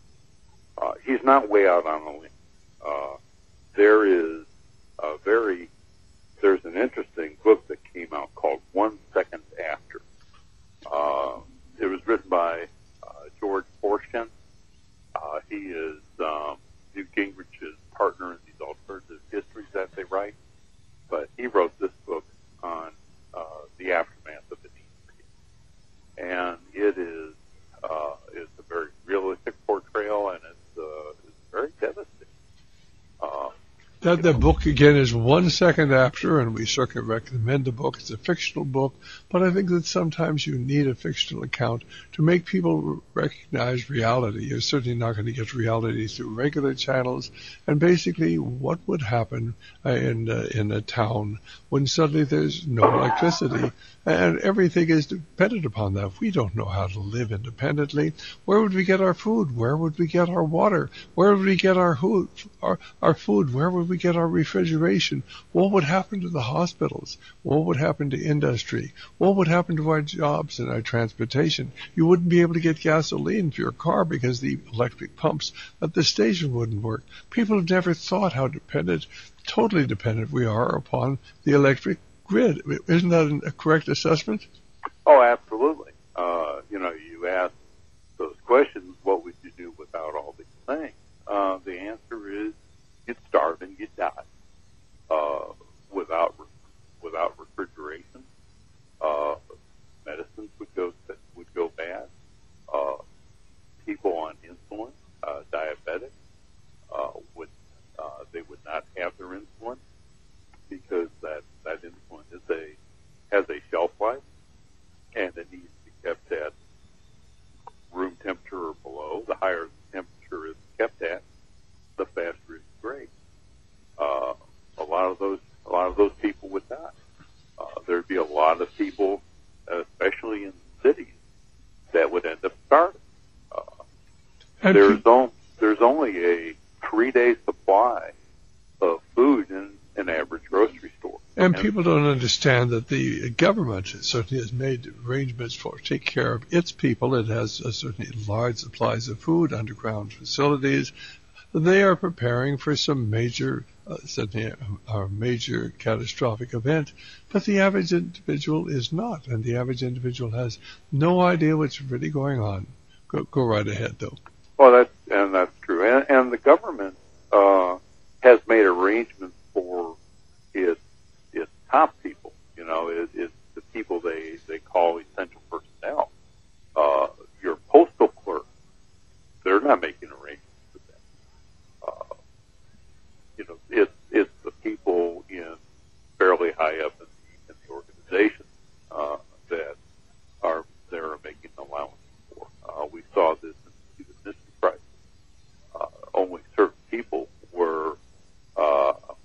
not way out on a limb. Uh, there is a very, there's an interesting book that came out called One Second After. Uh, it was written by uh, George Forstchen. Uh, he is um, Newt Gingrich's partner in these alternative histories that they write. But he wrote this book on uh, the aftermath of the D C. And it is uh, it's a very realistic portrayal, and it's, uh, it's very devastating. Uh, That the book again is One Second After, and we certainly recommend the book. It's a fictional book, but I think that sometimes you need a fictional account to make people recognize reality. You're certainly not going to get reality through regular channels. And basically, what would happen uh, in uh, in a town when suddenly there's no electricity and everything is dependent upon that? We don't know how to live independently. Where would we get our food? Where would we get our water? Where would we get our food? Our, our food? Where would we get our refrigeration? What would happen to the hospitals? What would happen to industry? What would happen to our jobs and our transportation? You wouldn't be able to get gasoline for your car because the electric pumps at the station wouldn't work. People have never thought how dependent, totally dependent we are upon the electric grid. Isn't that a correct assessment? Oh, absolutely. Uh, you know, you ask those questions, what would you do without all these things? Uh, the answer is you'd starve and you'd die. Uh, without, without refrigeration, uh, medicines would go, would go bad. Uh, people on insulin, uh, diabetic, uh, would, uh, they would not have their insulin because that, that insulin is a, has a shelf life, and it needs to be kept at room temperature or below. The higher the temperature is kept at, the faster it degrades. Uh, a lot of those, a lot of those people would die. Uh, there'd be a lot of people, especially in cities, that would end up starving. Uh, there's, on, there's only a three-day supply of food in an average grocery store. And, and people don't understand that the government certainly has made arrangements for take care of its people. It has uh, certainly large supplies of food, underground facilities. They are preparing for some major, uh, certainly a, a major catastrophic event, but the average individual is not, and the average individual has no idea what's really going on. Go, go right ahead, though. Well, that's and that's true, and, and the government uh, has made arrangements for its its top people. You know, it, it's the people they they call essential personnel. Uh, your postal clerk, they're not making arrangements. You know, it's, it's the people in fairly high up in the, in the organization, uh, that are, they're making allowance for. Uh, we saw this in the missing crisis. Uh, only certain people were, uh,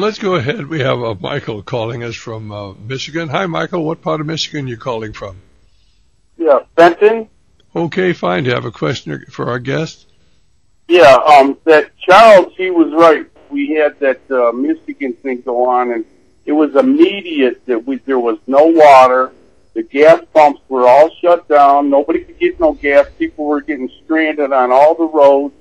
Well, let's go ahead. We have uh, Michael calling us from uh, Michigan. Hi, Michael. What part of Michigan are you calling from? Yeah, Benton. Okay, fine. Do you have a question for our guest? Yeah, um, that Charles, he was right. We had that uh, Michigan thing go on, and it was immediate that we, there was no water. The gas pumps were all shut down. Nobody could get no gas. People were getting stranded on all the roads.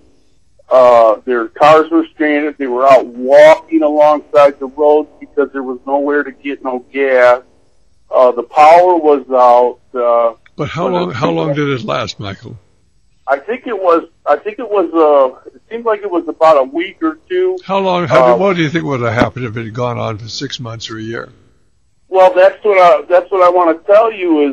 Uh, their cars were stranded. They were out walking alongside the roads because there was nowhere to get no gas. Uh, the power was out. Uh, but how long, how long did it last, Michael? I think it was, I think it was, uh, it seemed like it was about a week or two. How long, how, uh, what do you think would have happened if it had gone on for six months or a year? Well, that's what I, that's what I want to tell you is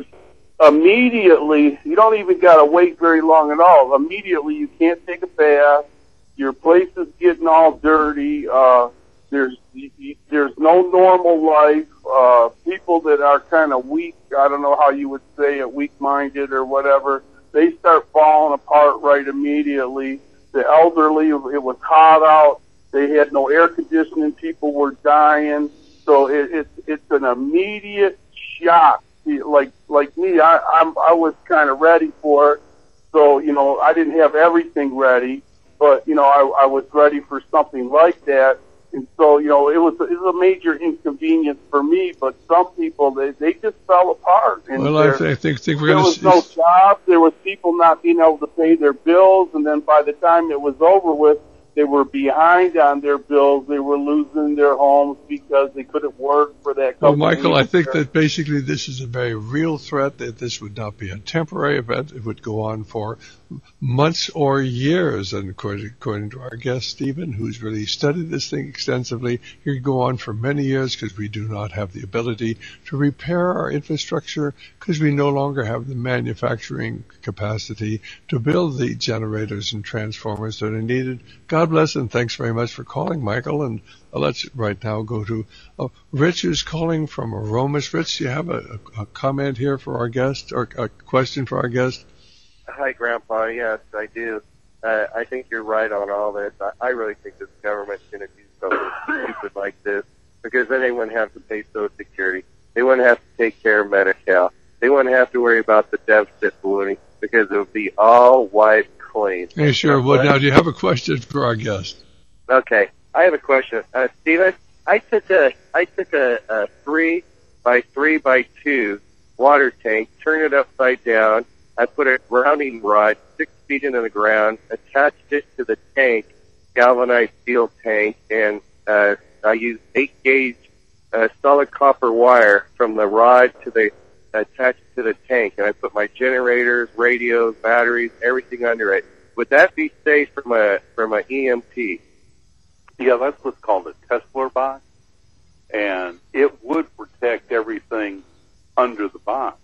immediately, you don't even got to wait very long at all. Immediately, you can't take a bath. Your place is getting all dirty. Uh, there's, there's no normal life. Uh, people that are kind of weak, I don't know how you would say it, weak-minded or whatever, they start falling apart right immediately. The elderly, it was hot out. They had no air conditioning. People were dying. So it, it, it's an immediate shock. Like, like me, I, I'm, I was kind of ready for it. So, you know, I didn't have everything ready. But, you know, I, I was ready for something like that. And so, you know, it was, it was a major inconvenience for me, but some people, they, they just fell apart. And well, I, th- I think, think we're there going was to no job. There was people not being able to pay their bills. And then by the time it was over with, they were behind on their bills. They were losing their homes because they couldn't work for that company. Well, Michael, I think that basically this is a very real threat, that this would not be a temporary event. It would go on for months or years. And according, according to our guest, Stephen, who's really studied this thing extensively, it could go on for many years because we do not have the ability to repair our infrastructure because we no longer have the manufacturing capacity to build the generators and transformers that are needed. God bless, and thanks very much for calling, Michael. And uh, let's right now go to uh, Rich, who's calling from Aromas. Rich, do you have a, a, a comment here for our guest, or a question for our guest? Hi, Grandpa. Yes, I do. Uh, I think you're right on all this. I, I really think this government's going to do something stupid like this because then they wouldn't have to pay Social Security. They wouldn't have to take care of Medi-Cal. They wouldn't have to worry about the deficit ballooning because it would be all wiped clean. Hey, sure. Well, now, do you have a question for our guest? Okay. I have a question. Uh, Stephen, I took a, I took a, a three by three by two water tank, turned it upside down. I put a grounding rod six feet into the ground, attached it to the tank, galvanized steel tank, and uh, I used eight gauge uh, solid copper wire from the rod to the attached to the tank, and I put my generators, radios, batteries, everything under it. Would that be safe from a from a E M P? Yeah, that's what's called a Tesla box, and it would protect everything under the box,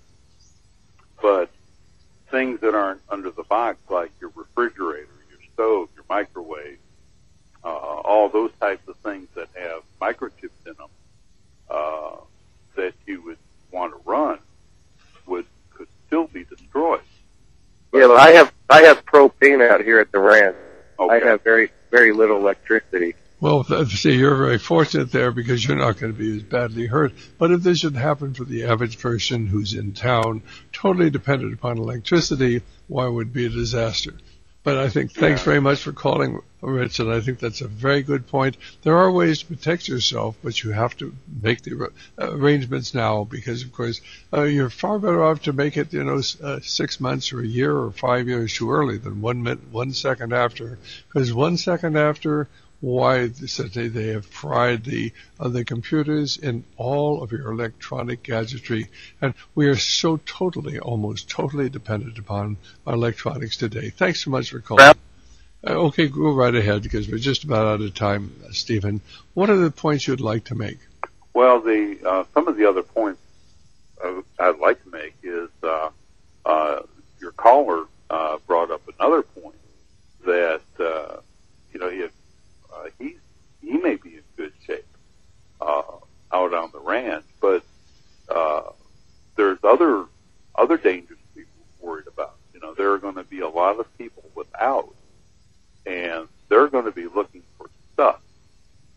but things that aren't under the box, like your refrigerator, your stove, your microwave, uh, all those types of things that have microchips in them, uh, that you would want to run, would could still be destroyed. But yeah, but I have I have propane out here at the ranch. Okay. I have very very little electricity. Well, see, you're very fortunate there because you're not going to be as badly hurt. But if this should happen for the average person who's in town, totally dependent upon electricity, why would it be a disaster? But I think, thanks Yeah. very much for calling, Rich, and I think that's a very good point. There are ways to protect yourself, but you have to make the arrangements now because, of course, uh, you're far better off to make it, you know, uh, six months or a year or five years too early than one minute, one second after. Because one second after, why they they have fried the uh, the computers in all of your electronic gadgetry, and we are so totally, almost totally dependent upon our electronics today. Thanks so much for calling. Uh, okay, go right ahead because we're just about out of time, uh, Stephen. What are the points you'd like to make? Well, the uh, some of the other points uh, I'd like to make is uh, uh, your caller uh, brought up another point that uh, you know if Uh, he he may be in good shape uh, out on the ranch, but uh, there's other other dangers to be worried about. You know, there are going to be a lot of people without, and they're going to be looking for stuff.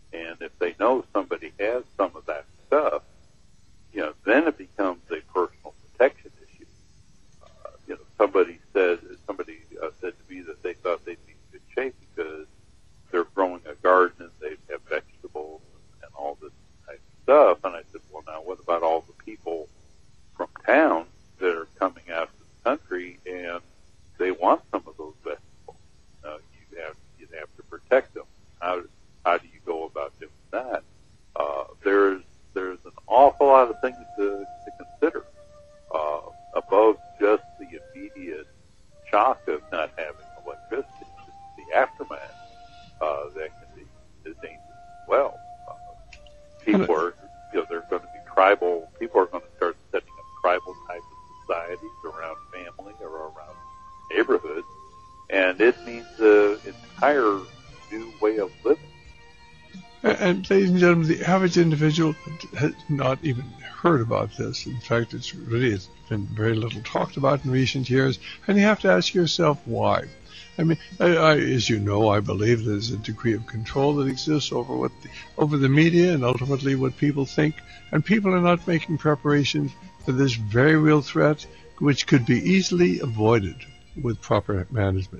And if they know somebody has some of that stuff, you know, then it becomes a personal protection issue. Uh, you know, somebody said, somebody uh, said to me that they thought they'd be in good shape because they're growing a garden and they have vegetables and all this type of stuff. And I said, well, now what about all the people from town that are coming out to the country and they want some of those vegetables? Uh, you have, you'd have to protect them. How, how do you go about doing that? Uh, there's, there's an awful lot of things to, to consider, uh, above just the immediate shock of not having electricity. It's the aftermath, uh, that can be is dangerous as well. Uh, people are, you know, they're going to be tribal, people are going to start setting up tribal type of societies around family or around neighborhoods, and it means an entire new way of living. And, ladies and gentlemen, the average individual has not even heard about this. In fact, it's really it's been very little talked about in recent years, and you have to ask yourself why. I mean, I, I, as you know, I believe there's a degree of control that exists over what the, over the media and ultimately what people think, and people are not making preparations for this very real threat, which could be easily avoided with proper management.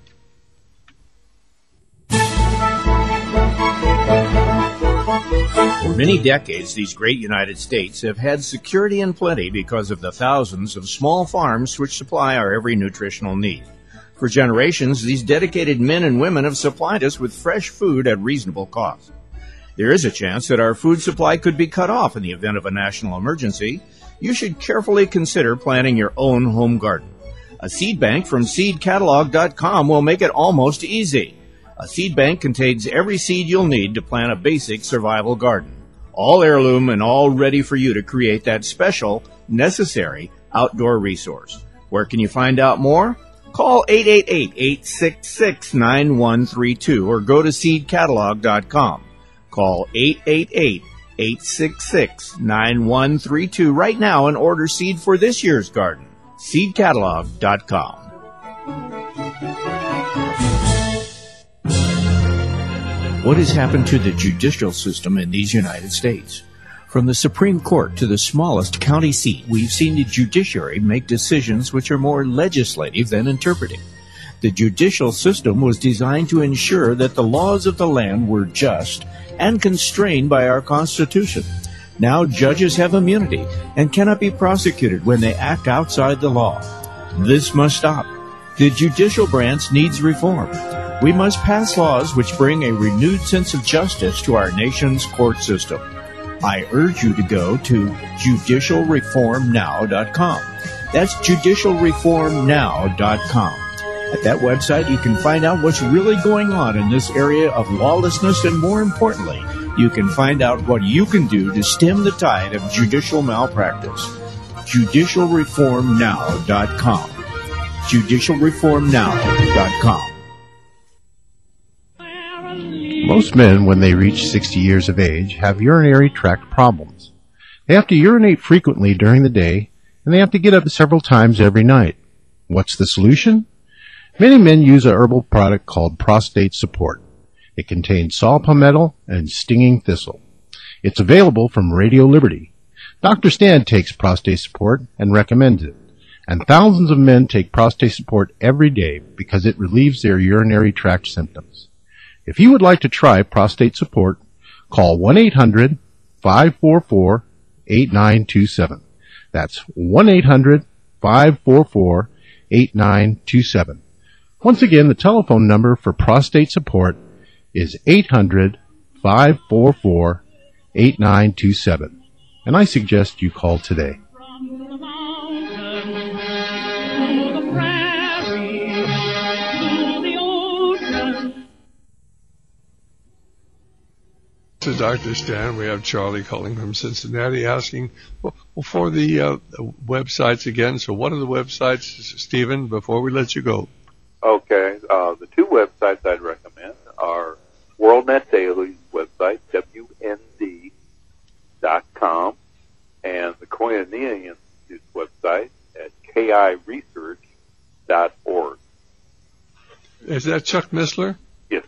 For many decades, these great United States have had security and plenty because of the thousands of small farms which supply our every nutritional need. For generations, these dedicated men and women have supplied us with fresh food at reasonable cost. There is a chance that our food supply could be cut off in the event of a national emergency. You should carefully consider planting your own home garden. A seed bank from seed catalog dot com will make it almost easy. A seed bank contains every seed you'll need to plant a basic survival garden. All heirloom and all ready for you to create that special, necessary outdoor resource. Where can you find out more? Call eight eight eight, eight six six, nine one three two or go to seed catalog dot com. Call eight eight eight, eight six six, nine one three two right now and order seed for this year's garden. seed catalog dot com. What has happened to the judicial system in these United States? From the Supreme Court to the smallest county seat, we've seen the judiciary make decisions which are more legislative than interpretive. The judicial system was designed to ensure that the laws of the land were just and constrained by our Constitution. Now judges have immunity and cannot be prosecuted when they act outside the law. This must stop. The judicial branch needs reform. We must pass laws which bring a renewed sense of justice to our nation's court system. I urge you to go to judicial reform now dot com. That's judicial reform now dot com. At that website, you can find out what's really going on in this area of lawlessness, and more importantly, you can find out what you can do to stem the tide of judicial malpractice. judicial reform now dot com. judicial reform now dot com. Most men, when they reach sixty years of age, have urinary tract problems. They have to urinate frequently during the day, and they have to get up several times every night. What's the solution? Many men use a herbal product called Prostate Support. It contains saw palmetto and stinging thistle. It's available from Radio Liberty. Doctor Stan takes Prostate Support and recommends it. And thousands of men take Prostate Support every day because it relieves their urinary tract symptoms. If you would like to try Prostate Support, call one eight hundred, five four four, eight nine two seven. That's one eight hundred, five four four, eight nine two seven. Once again, the telephone number for Prostate Support is eight hundred, five four four, eight nine two seven. And I suggest you call today. To Doctor Stan, we have Charlie calling from Cincinnati asking well, for the uh, websites again. So what are the websites, Stephen, before we let you go? Okay. Uh, the two websites I'd recommend are WorldNet Daily's website, W N D dot com, and the Koinonia Institute's website at K I research dot org. Is that Chuck Missler? Yes, it is.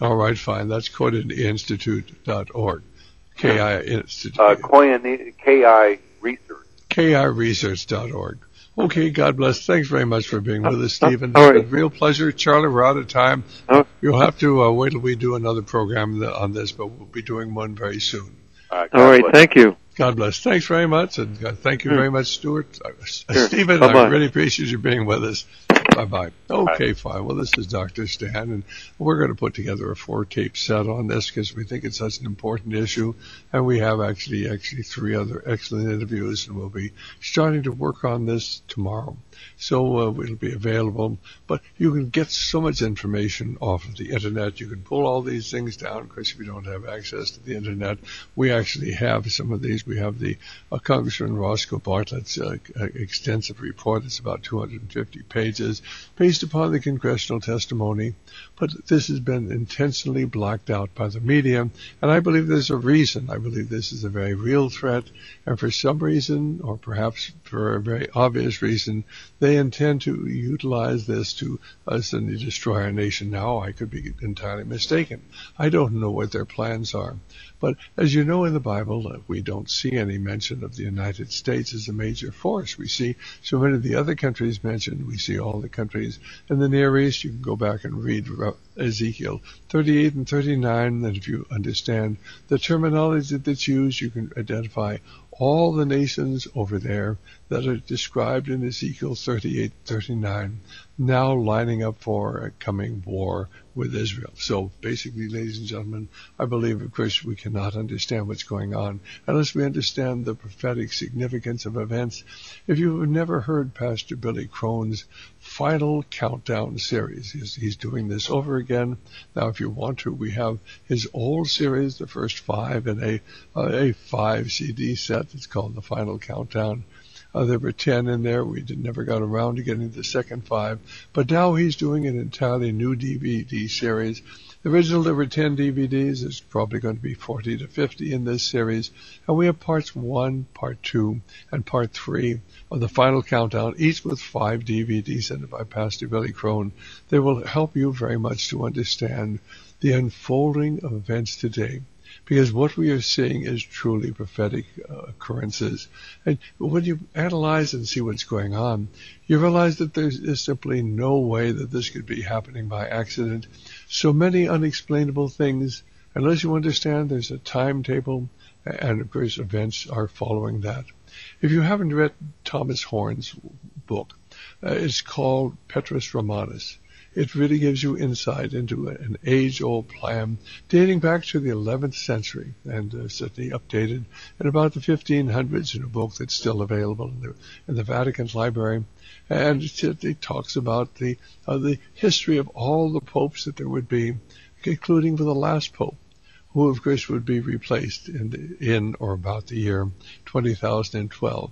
All right, fine. That's Koine Institute dot org. K I Institute. Uh, Koine, K I Research. K I Research dot org. Okay, God bless. Thanks very much for being with us, Stephen. All It's right. been a real pleasure. Charlie, we're out of time. Oh. You'll have to uh, wait till we do another program on this, but we'll be doing one very soon. Uh, All right, thank you. God bless. Thanks very much, and uh, thank you Mm. very much, Stuart. Uh, Sure. Stephen, Bye-bye. I really appreciate you being with us. Bye-bye. Okay, fine. Well, this is Doctor Stan, and we're going to put together a four-tape set on this because we think it's such an important issue, and we have actually actually three other excellent interviews, and we'll be starting to work on this tomorrow. So uh, it'll be available, but you can get so much information off of the internet. You can pull all these things down, because if you don't have access to the internet, we actually have some of these. We have the uh, Congressman Roscoe Bartlett's uh, extensive report. It's about two hundred fifty pages, based upon the congressional testimony. But this has been intentionally blacked out by the media, and I believe there's a reason. I believe this is a very real threat, and for some reason, or perhaps for a very obvious reason, they intend to utilize this to uh, suddenly destroy our nation. Now, I could be entirely mistaken. I don't know what their plans are. But as you know, in the Bible, uh, we don't see any mention of the United States as a major force. We see so many of the other countries mentioned. We see all the countries in the Near East. You can go back and read Ezekiel thirty-eight and thirty-nine, and if you understand the terminology that's used, you can identify all the nations over there that are described in Ezekiel thirty-eight, thirty-nine, now lining up for a coming war with Israel. So basically, ladies and gentlemen, I believe, of course, we cannot understand what's going on unless we understand the prophetic significance of events. If you've never heard Pastor Billy Crone's Final Countdown series, he's, he's doing this over again. Now, if you want to, we have his old series, the first five, in a, uh, a five C D set. It's called The Final Countdown. Uh, there were ten in there. We did, never got around to getting the second five. But now he's doing an entirely new D V D series. The original, there were ten D V Ds. There's probably going to be forty to fifty in this series. And we have parts one, part two, and part three of The Final Countdown, each with five D V Ds sent by Pastor Billy Crone. They will help you very much to understand the unfolding of events today, because what we are seeing is truly prophetic uh, occurrences. And when you analyze and see what's going on, you realize that there is simply no way that this could be happening by accident. So many unexplainable things, unless you understand there's a timetable, and of course events are following that. If you haven't read Thomas Horn's book, uh, it's called Petrus Romanus. It really gives you insight into an age-old plan dating back to the eleventh century, and uh, certainly updated in about the fifteen hundreds in a book that's still available in the, in the Vatican Library. And it, it talks about the uh, the history of all the popes that there would be, including for the last pope, who of course would be replaced in, the, in or about the year twenty thousand twelve.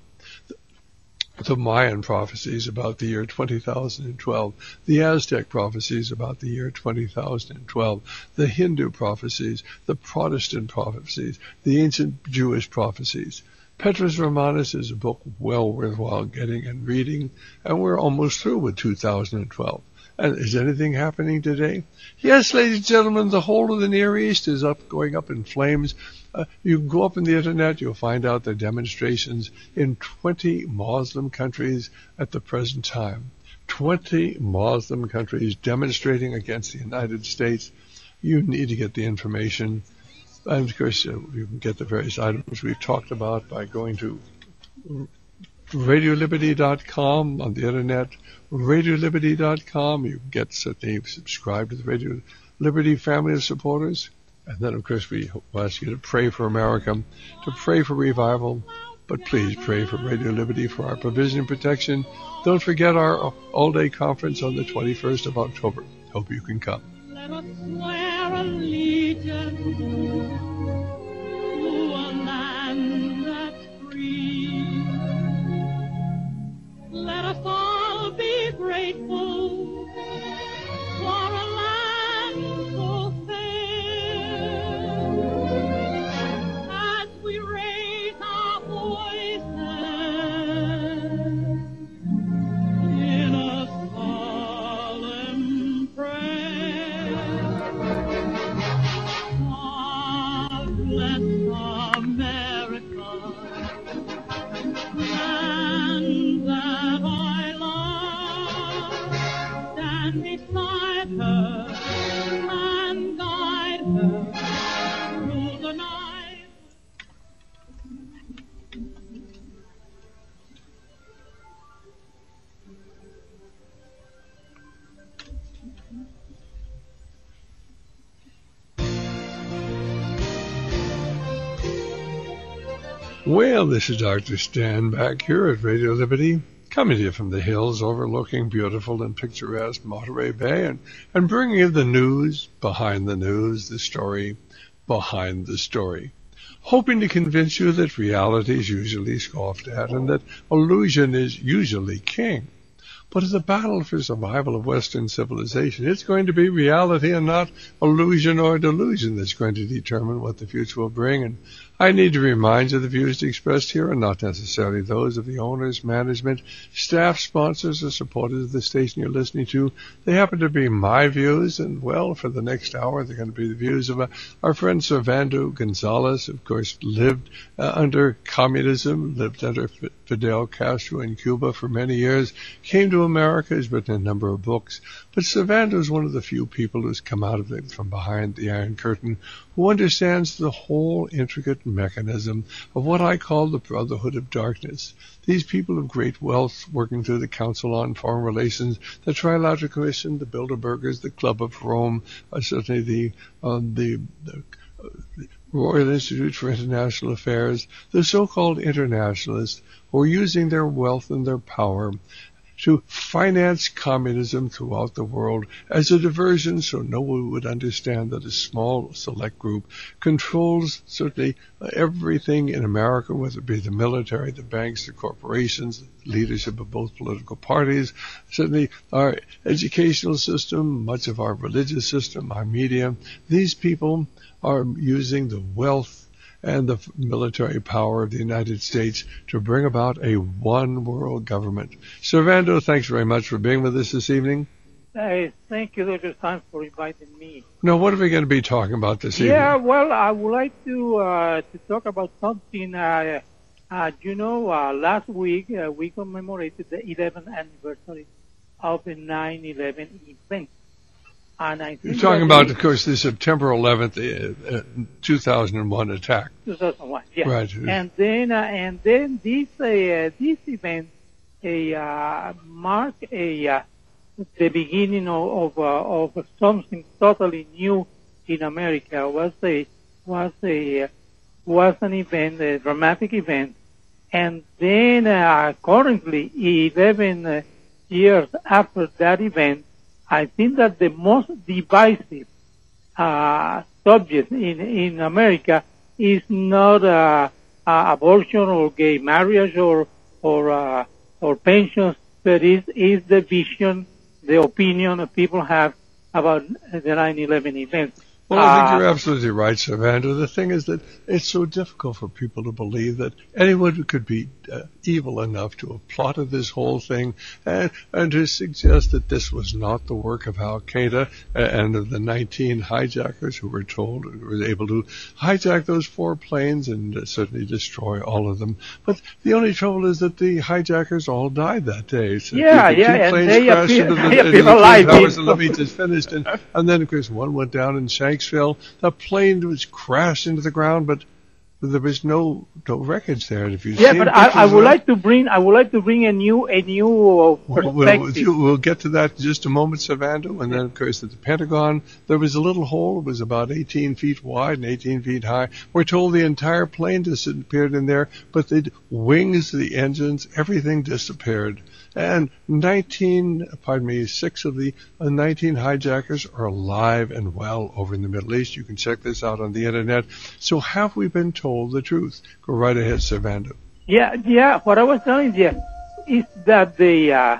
The Mayan prophecies about the year twenty thousand twelve, the Aztec prophecies about the year twenty thousand twelve, the Hindu prophecies, the Protestant prophecies, the ancient Jewish prophecies. Petrus Romanus is a book well worthwhile getting and reading, and we're almost through with two thousand twelve. And is anything happening today? Yes, ladies and gentlemen, the whole of the Near East is up, going up in flames. Uh, you can go up on the internet, you'll find out the demonstrations in twenty Muslim countries at the present time. twenty Muslim countries demonstrating against the United States. You need to get the information. And of course, uh, you can get the various items we've talked about by going to radio liberty dot com on the internet, radio liberty dot com. You can get certainly subscribe to the Radio Liberty family of supporters. And then, of course, we ask you to pray for America, to pray for revival, but please pray for Radio Liberty for our provision and protection. Don't forget our all-day conference on the twenty-first of October. Hope you can come. Let us swear allegiance to a land that's free. Let us all be grateful for a land so fair. As we raise our voices in a solemn prayer. hide her and guide her through the night. Well, this is Doctor Stan back here at Radio Liberty, coming to you from the hills overlooking beautiful and picturesque Monterey Bay, and, and bringing you the news behind the news, the story behind the story. Hoping to convince you that reality is usually scoffed at and that illusion is usually king. But in the battle for survival of Western civilization, it's going to be reality and not illusion or delusion that's going to determine what the future will bring. And I need to remind you the views expressed here are not necessarily those of the owners, management, staff, sponsors, or supporters of the station you're listening to. They happen to be my views, and, well, for the next hour, they're going to be the views of uh, our friend Servando Gonzalez, who, of course, lived uh, under communism, lived under F- Fidel Castro in Cuba for many years, came to America, has written a number of books. But Servando is one of the few people who's come out of it from behind the Iron Curtain, who understands the whole intricate mechanism of what I call the Brotherhood of Darkness. These people of great wealth working through the Council on Foreign Relations, the Trilateral Commission, the Bilderbergers, the Club of Rome, uh, certainly the, um, the, the uh, Royal Institute for International Affairs, the so-called internationalists who are using their wealth and their power to finance communism throughout the world as a diversion so no one would understand that a small select group controls certainly everything in America, whether it be the military, the banks, the corporations, the leadership of both political parties, certainly our educational system, much of our religious system, our media. These people are using the wealth and the military power of the United States to bring about a one-world government. Servando, thanks very much for being with us this evening. Hey, thank you, Doctor Stan, for inviting me. Now, what are we going to be talking about this evening? Yeah, well, I would like to uh, to talk about something. Uh, uh, you know, uh, last week uh, we commemorated the eleventh anniversary of the nine eleven event. And I think You're talking about, of course, the September eleventh, uh, uh, two thousand one attack. two thousand one, yeah. Right. And then, uh, and then this uh, this event, a uh, marked a uh, the beginning of of, uh, of something totally new in America. Was a was a was an event, a dramatic event, and then uh, currently, eleven uh, years after that event, I think that the most divisive uh, subject in in America is not uh, uh, abortion or gay marriage or or uh, or pensions, but is is the vision, the opinion that people have about the nine eleven event. Well, I think Uh, you're absolutely right, Servando. The thing is that it's so difficult for people to believe that anyone could be uh, evil enough to have plotted this whole thing and, and to suggest that this was not the work of Al-Qaeda and of the nineteen hijackers who were told, who were able to hijack those four planes and uh, certainly destroy all of them. But the only trouble is that the hijackers all died that day. So Yeah, the two yeah, and planes they crashed appear- into the, they into appear the Twin alive. Towers, and let me just finish. And, and then, of course, one went down in Shanksville. The plane was crashed into the ground, but there was no no wreckage there. And if you yeah, but I, I would like to bring I would like to bring a new a new uh, We'll, perspective. we'll, we'll get to that in just a moment, Servando. And then, of course, at the Pentagon, there was a little hole. It was about eighteen feet wide and eighteen feet high. We're told the entire plane disappeared in there, but the wings, the engines, everything disappeared. And nineteen, pardon me, six of the uh, nineteen hijackers are alive and well over in the Middle East. You can check this out on the Internet. So have we been told the truth? Go right ahead, Servando. Yeah, yeah. What I was telling you is that the uh,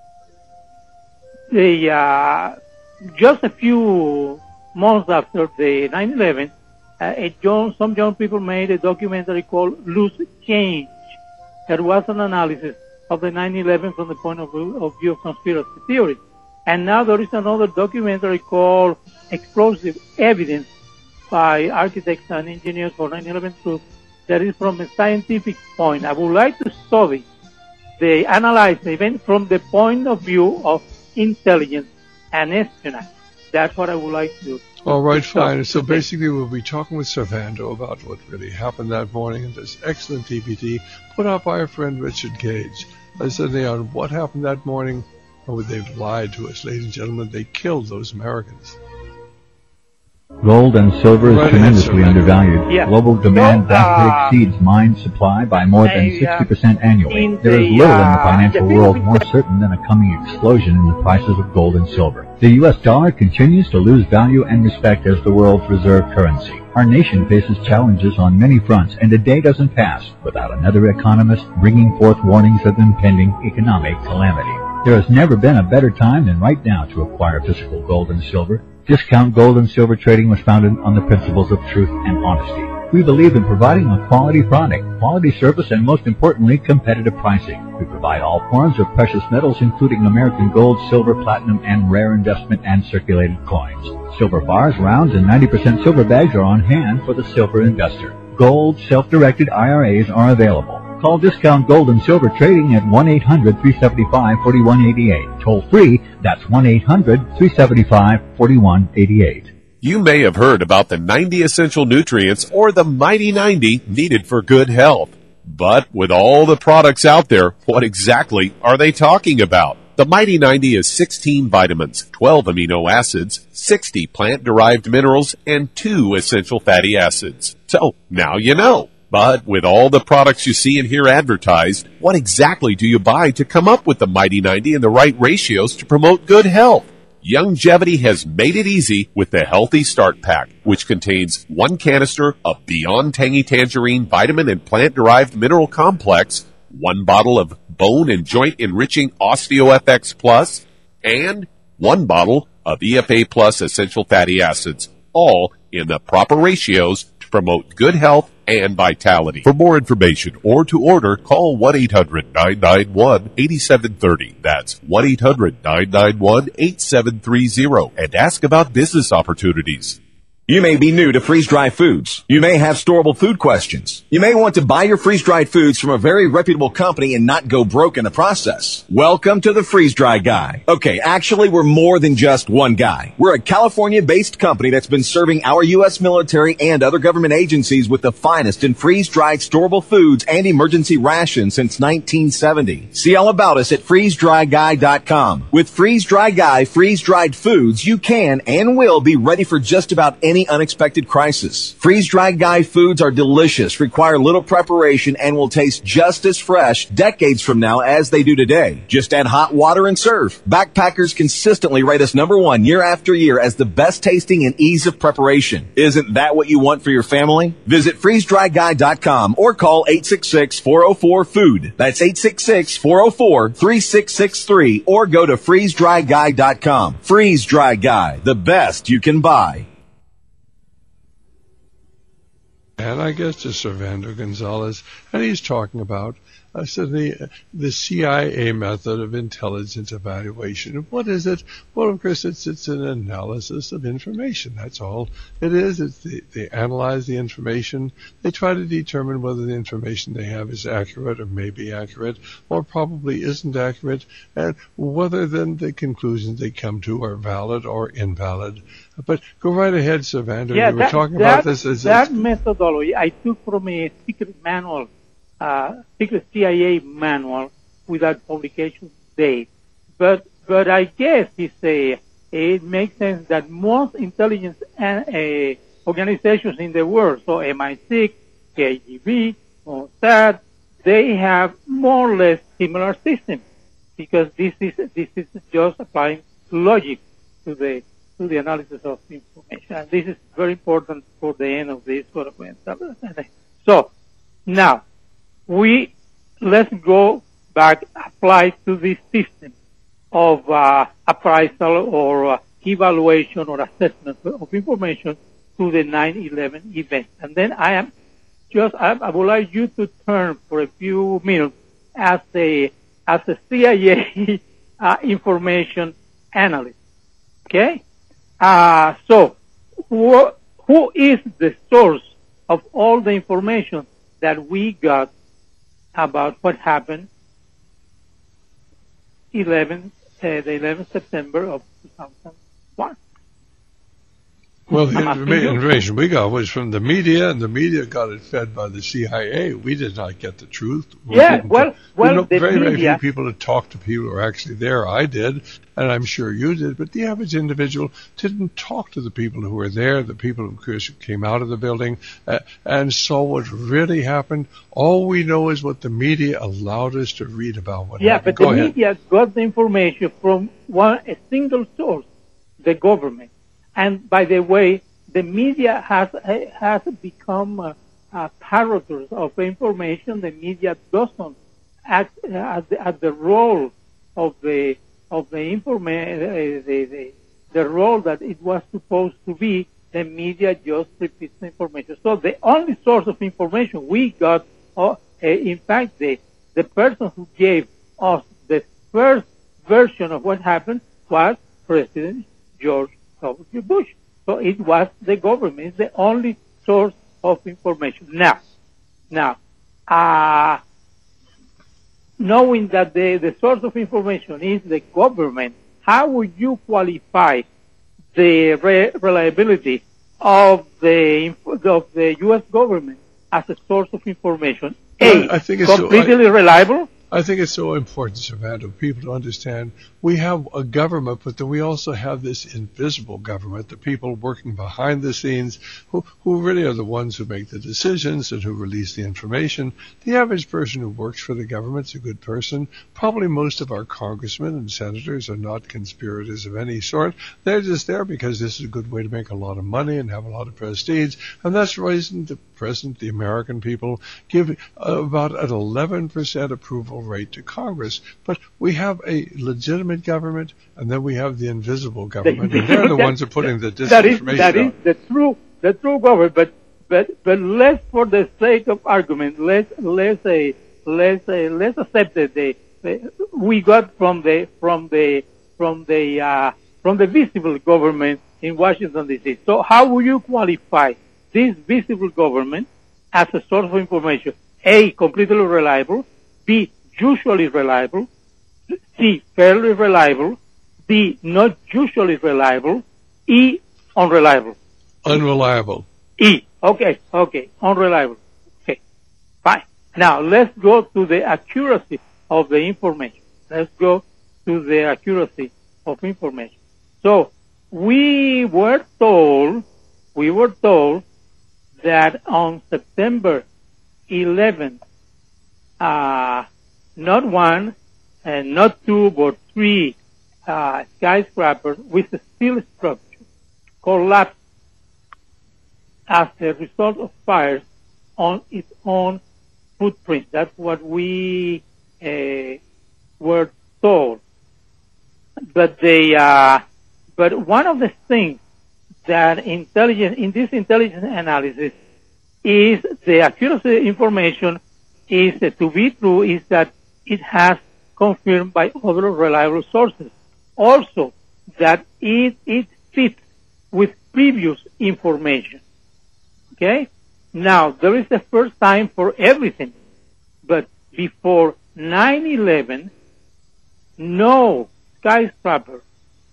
the uh, just a few months after the nine eleven, uh, a young, some young people made a documentary called "Loose Change." That was an analysis of the nine eleven from the point of view of, view of conspiracy theory. And now there is another documentary called "Explosive Evidence" by architects and engineers for nine eleven Truth. That is from a scientific point. I would like to study, they analyze the event from the point of view of intelligence and espionage. That's what I would like to. All right, to fine. So today. basically, we'll be talking with Servando about what really happened that morning in this excellent D V D put out by our friend Richard Gage. I said on what happened that morning. Oh, they've lied to us, ladies and gentlemen. They killed those Americans. Gold and silver is Right, tremendously answer. undervalued. Yeah. Global demand So, vastly uh, exceeds mine supply by more than I, uh, sixty percent annually. in There is the, little in the uh, financial the world thing more certain than a coming explosion in the prices of gold and silver. The U S dollar continues to lose value and respect as the world's reserve currency. Our nation faces challenges on many fronts, and a day doesn't pass without another economist bringing forth warnings of impending economic calamity. There has never been a better time than right now to acquire physical gold and silver. Discount Gold and Silver Trading was founded on the principles of truth and honesty. We believe in providing a quality product, quality service, and most importantly, competitive pricing. We provide all forms of precious metals, including American gold, silver, platinum, and rare investment and circulated coins. Silver bars, rounds, and ninety percent silver bags are on hand for the silver investor. Gold, self-directed I R As are available. Call Discount Gold and Silver Trading at one eight hundred, three seven five, four one eight eight. Toll free, that's one eight hundred, three seven five, four one eight eight. You may have heard about the ninety essential nutrients or the Mighty ninety needed for good health. But with all the products out there, what exactly are they talking about? The Mighty ninety is sixteen vitamins, twelve amino acids, sixty plant-derived minerals, and two essential fatty acids. So, now you know. But with all the products you see and hear advertised, what exactly do you buy to come up with the Mighty ninety and the right ratios to promote good health? Youngevity has made it easy with the Healthy Start Pack, which contains one canister of Beyond Tangy Tangerine Vitamin and Plant-Derived Mineral Complex, one bottle of Bone and Joint Enriching OsteoFX Plus, and one bottle of E F A Plus Essential Fatty Acids, all in the proper ratios to promote good health and vitality. For more information or to order, call one eight hundred, nine nine one, eight seven three zero. That's one eight hundred, nine nine one, eight seven three zero and ask about business opportunities. You may be new to freeze-dried foods. You may have storable food questions. You may want to buy your freeze-dried foods from a very reputable company and not go broke in the process. Welcome to the Freeze-Dry Guy. Okay, actually, we're more than just one guy. We're a California-based company that's been serving our U S military and other government agencies with the finest in freeze-dried storable foods and emergency rations since nineteen seventy. See all about us at freeze dry guy dot com. With Freeze-Dry Guy freeze-dried foods, you can and will be ready for just about any unexpected crisis. Freeze-Dried Guy foods are delicious, require little preparation, and will taste just as fresh decades from now as they do today. Just add hot water and serve. Backpackers consistently rate us number one year after year as the best tasting and ease of preparation. Isn't that what you want for your family? Visit freeze dry guy dot com or call eight six six, four oh four, food. That's eight six six, four oh four, three six six three or go to freeze dry guy dot com. Freeze-Dry Guy, the best you can buy. And I guess to Servando Gonzalez, and he's talking about uh, so the, the C I A method of intelligence evaluation. What is it? Well, of course, it's it's an analysis of information. That's all it is. It's the, they analyze the information. They try to determine whether the information they have is accurate or may be accurate or probably isn't accurate, and whether then the conclusions they come to are valid or invalid. But go right ahead, Servando. Yeah, you were that, talking that, about this as that methodology I took from a secret manual, uh, secret C I A manual without publication date. But but I guess it's a, it makes sense that most intelligence and, uh, organizations in the world, so M I six, K G B, Mossad, they have more or less similar systems because this is this is just applying logic to the to the analysis of information. And this is very important for the end of this. So, now, we, let's go back, apply to this system of uh, appraisal or uh, evaluation or assessment of information to the nine eleven event. And then I am just, I, I would like you to turn for a few minutes as a, as a C I A uh, information analyst. Okay? Uh, so, who, who is the source of all the information that we got about what happened eleventh, uh, the eleventh of September of two thousand one. Well, the informa- information we got was from the media, and the media got it fed by the C I A. We did not get the truth. We yeah, well, well, you know, the very, media, very few people had talked to people who were actually there. I did, and I'm sure you did, but the average individual didn't talk to the people who were there, the people who came out of the building, uh, and saw what really happened. All we know is what the media allowed us to read about what yeah, happened. but Go the ahead. media got the information from one a single source, the government. And by the way, the media has has become uh, uh, parroters of information. The media doesn't act uh, at, the, at the role of the of the informa- uh, the, the the role that it was supposed to be. The media just repeats the information. So the only source of information we got, uh, in fact, the the person who gave us the first version of what happened was President George W. Bush. So it was the government, it's the only source of information. Now, now, uh, knowing that the, the source of information is the government, how would you qualify the re- reliability of the of the U S government as a source of information? A, I think it's completely so, I, reliable. I think it's so important, Savannah, for people to understand we have a government, but then we also have this invisible government, the people working behind the scenes who, who really are the ones who make the decisions and who release the information. The average person who works for the government is a good person. Probably most of our congressmen and senators are not conspirators of any sort. They're just there because this is a good way to make a lot of money and have a lot of prestige. And that's the reason the president, the American people, give about an eleven percent approval rate to Congress. But we have a legitimate government, and then we have the invisible government, and they're the ones who are putting the disinformation That is, that is out. the true, the true government. But, but, but let's, for the sake of argument, let's, let's say, let's say, let's accept that the, the we got from the, from the, from the, uh, from the visible government in Washington D C. So how would you qualify this visible government as a source of information? A, completely reliable. B, usually reliable. C, fairly reliable. D, not usually reliable. E, unreliable. Unreliable. E, okay, okay, unreliable. Okay, fine. Now let's go to the accuracy of the information. Let's go to the accuracy of information. So we were told, we were told that on September eleventh, uh, not one, and not two, but three uh, skyscrapers with a steel structure collapsed as a result of fires on its own footprint. That's what we uh, were told. But they, uh, but one of the things that intelligence in this intelligence analysis is the accuracy information is uh, to be true is that it has confirmed by other reliable sources. Also, that it, it fits with previous information. Okay? Now, there is a first time for everything. But before nine eleven, no skyscraper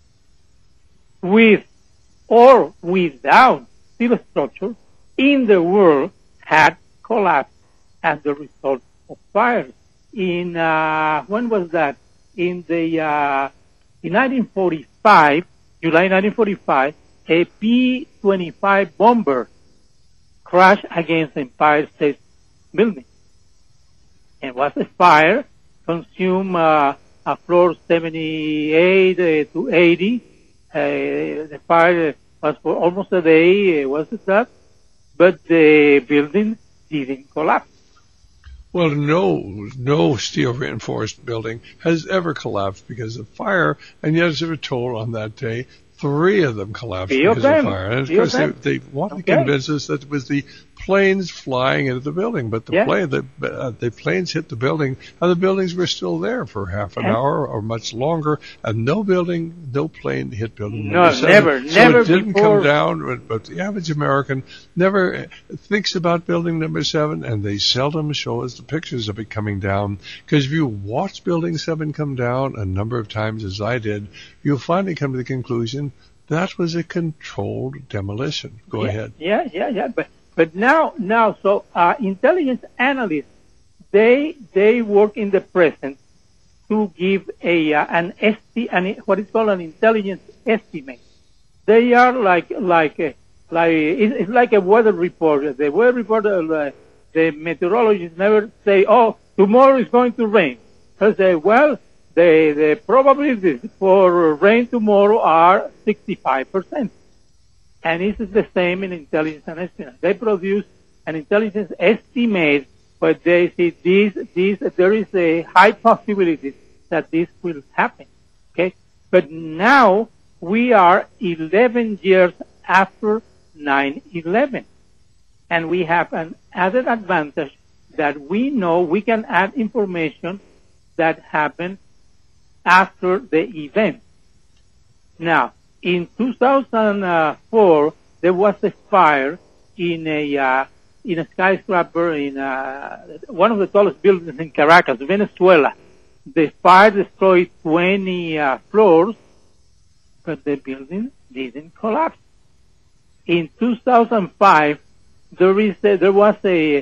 with or without steel structure in the world had collapsed as the result of fires. In, uh, when was that? In the, uh, in nineteen forty-five, July nineteen forty-five, a P twenty-five bomber crashed against the Empire State Building. It was a fire, consumed, uh, a floor seventy-eight uh, to eighty. Uh, the fire was for almost a day, uh, was it that? But the building didn't collapse. Well, no, no steel reinforced building has ever collapsed because of fire, and yet, as we were told on that day, Three of them collapsed Three because of of, them. fire. And of Three course, of they, them. they wanted Okay. to convince us that it was the planes flying into the building, but the Yeah. plane, the, uh, the planes hit the building, and the buildings were still there for half an And- hour or much longer, and no building, no plane hit building No, number seven. never, so never it didn't before- come down, but, but the average American never thinks about building number seven, and they seldom show us the pictures of it coming down, because if you watch building seven come down a number of times, as I did, you'll finally come to the conclusion that was a controlled demolition. Go yeah, ahead. Yeah, yeah, yeah. But but now now so uh, intelligence analysts they they work in the present to give a uh, an esti an what is called an intelligence estimate. They are like like a, like it's, it's like a weather report. The weather report, uh, the meteorologists never say, "Oh, tomorrow is going to rain." They say, "Well, the the probabilities for rain tomorrow are sixty-five percent." And this is the same in intelligence and estimate. They produce an intelligence estimate, but they see this, this, there is a high possibility that this will happen. Okay? But now we are eleven years after nine eleven. And we have an added advantage that we know we can add information that happened after the event. Now, in two thousand four, there was a fire in a uh, in a skyscraper in uh, one of the tallest buildings in Caracas, Venezuela. The fire destroyed twenty uh, floors, but the building didn't collapse. In two thousand five, there is a, there was a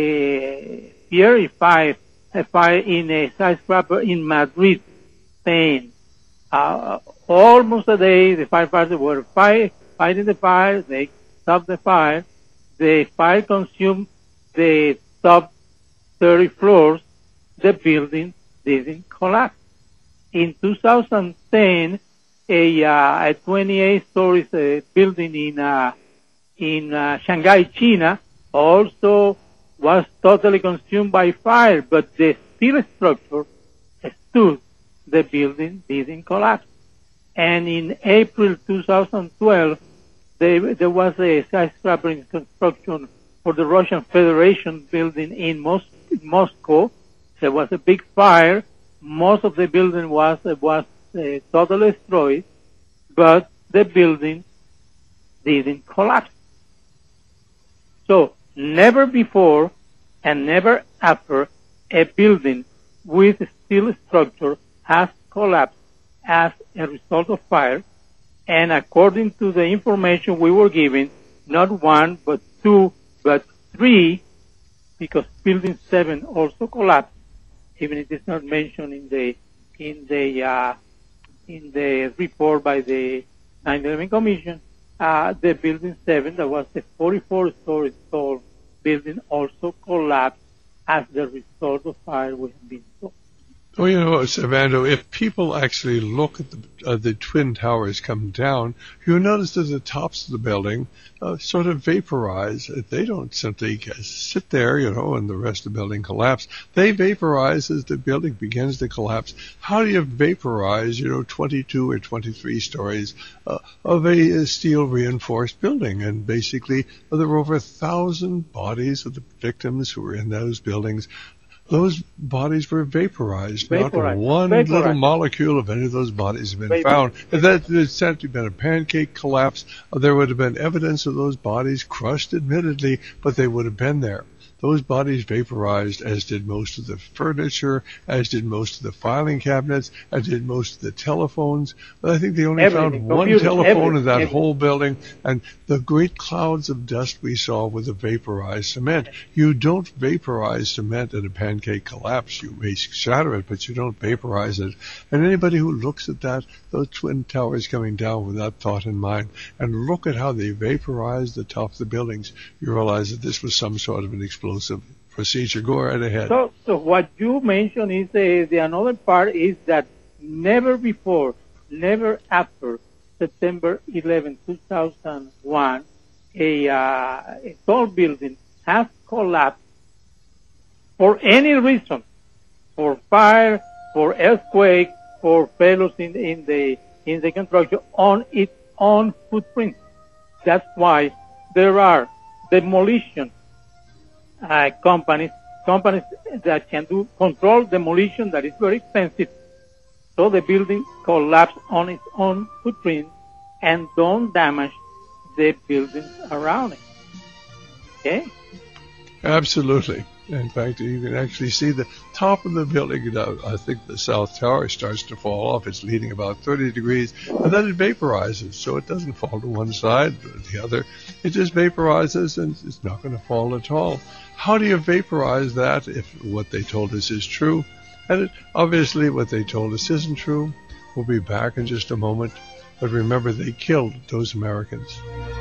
a Fury five a fire in a skyscraper in Madrid, Spain. Uh, almost a day, the firefighters were fight, fighting the fire. They stopped the fire. The fire consumed the top thirty floors. The building didn't collapse. In two thousand ten, a, uh, a twenty-eight stories uh, building in uh, in uh, Shanghai, China, also was totally consumed by fire, but the steel structure stood. The building didn't collapse. And in April two thousand twelve, they, there was a skyscraper in construction for the Russian Federation building in Mos- Moscow. There was a big fire. Most of the building was was uh, totally destroyed, but the building didn't collapse. So never before and never after a building with steel structure has collapsed as a result of fire, and according to the information we were given, not one, but two, but three, because building seven also collapsed, even if it's not mentioned in the in the uh, in the report by the nine eleven Commission. Uh, the building seven, that was a forty-four story tall building, also collapsed as the result of fire we have been told. Well, you know, Servando, if people actually look at the, uh, the Twin Towers come down, you'll notice that the tops of the building uh, sort of vaporize. They don't simply sit there, you know, and the rest of the building collapse. They vaporize as the building begins to collapse. How do you vaporize, you know, twenty-two or twenty-three stories uh, of a, a steel reinforced building? And basically, uh, there were over a thousand bodies of the victims who were in those buildings. Those bodies were vaporized. Vaporized. Not one Vaporized. little molecule of any of those bodies have been Vaporized. found. If that had simply been a pancake collapse, uh, there would have been evidence of those bodies crushed, admittedly, but they would have been there. Those bodies vaporized, as did most of the furniture, as did most of the filing cabinets, as did most of the telephones. But I think they only Everything. found one Computers, telephone everything, in that everything. whole building, and the great clouds of dust we saw were the vaporized cement. You don't vaporize cement in a pancake collapse. You may shatter it, but you don't vaporize it. And anybody who looks at that, those Twin Towers coming down with that thought in mind, and look at how they vaporized the top of the buildings, you realize that this was some sort of an explosive procedure. Go right ahead. So, so what you mentioned is uh, the another part is that never before, never after September eleventh, two thousand one, a, uh, a tall building has collapsed for any reason, for fire, for earthquake, for failures in, in the in the construction on its own footprint. That's why there are demolition uh, companies, companies that can do control demolition that is very expensive. So the building collapse on its own footprint and don't damage the buildings around it. Okay? Absolutely. In fact, you can actually see the top of the building. I think the south tower starts to fall off. It's leaning about thirty degrees, and then it vaporizes. So it doesn't fall to one side or the other. It just vaporizes, and it's not going to fall at all. How do you vaporize that if what they told us is true? And it, obviously what they told us isn't true. We'll be back in just a moment. But remember, they killed those Americans.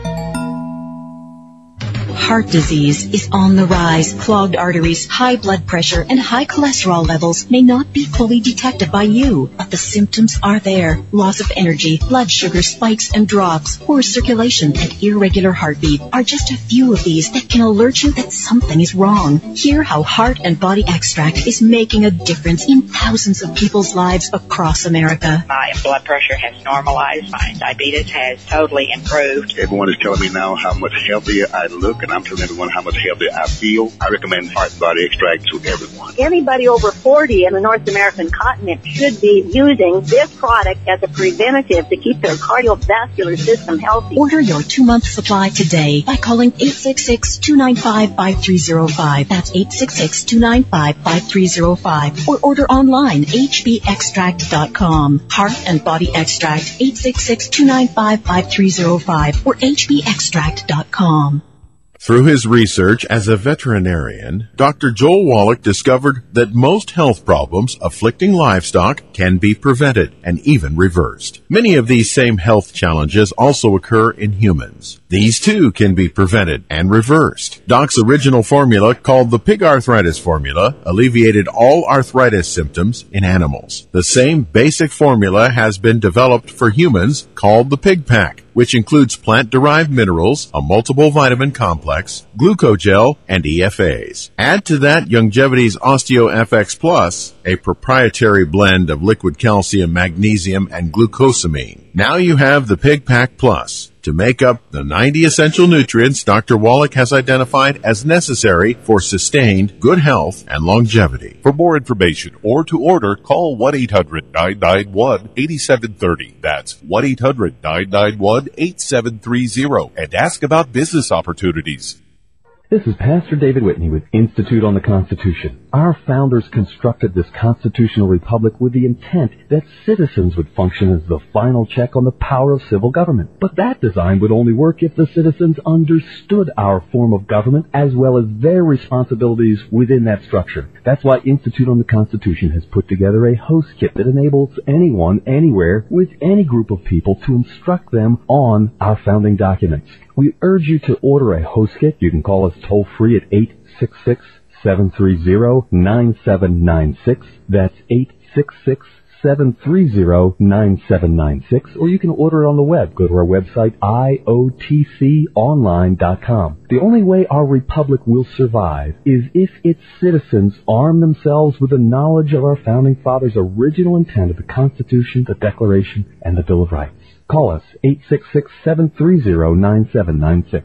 Heart disease is on the rise. Clogged arteries, high blood pressure, and high cholesterol levels may not be fully detected by you, but the symptoms are there. Loss of energy, blood sugar spikes and drops, poor circulation, and irregular heartbeat are just a few of these that can alert you that something is wrong. Hear how Heart and Body Extract is making a difference in thousands of people's lives across America. My blood pressure has normalized. My diabetes has totally improved. Everyone is telling me now how much healthier I look, and I'm telling everyone how much healthier I feel. I recommend Heart and Body Extract to everyone. Anybody over forty in the North American continent should be using this product as a preventative to keep their cardiovascular system healthy. Order your two-month supply today by calling eight six six, two nine five, five three zero five. That's eight six six, two nine five, five three zero five. Or order online, h b extract dot com. Heart and Body Extract, eight six six, two nine five, five three zero five or h b extract dot com. Through his research as a veterinarian, Doctor Joel Wallach discovered that most health problems afflicting livestock can be prevented and even reversed. Many of these same health challenges also occur in humans. These too can be prevented and reversed. Doc's original formula, called the Pig Arthritis Formula, alleviated all arthritis symptoms in animals. The same basic formula has been developed for humans, called the Pig Pack, which includes plant-derived minerals, a multiple vitamin complex, glucogel, and E F As. Add to that Youngevity's OsteoFX Plus, a proprietary blend of liquid calcium, magnesium, and glucosamine. Now you have the Pig Pack Plus to make up the ninety essential nutrients Doctor Wallach has identified as necessary for sustained good health and longevity. For more information or to order, call one eight hundred, nine nine one, eight seven three zero. That's one eight hundred, nine nine one, eight seven three zero and ask about business opportunities. This is Pastor David Whitney with Institute on the Constitution. Our founders constructed this constitutional republic with the intent that citizens would function as the final check on the power of civil government. But that design would only work if the citizens understood our form of government as well as their responsibilities within that structure. That's why Institute on the Constitution has put together a host kit that enables anyone, anywhere, with any group of people to instruct them on our founding documents. We urge you to order a host kit. You can call us toll-free at eight six six, seven three zero, nine seven nine six. That's eight six six, seven three zero, nine seven nine six. Or you can order it on the web. Go to our website, I O T C online dot com. The only way our republic will survive is if its citizens arm themselves with the knowledge of our founding fathers' original intent of the Constitution, the Declaration, and the Bill of Rights. Call us, eight six six, seven three zero, nine seven nine six.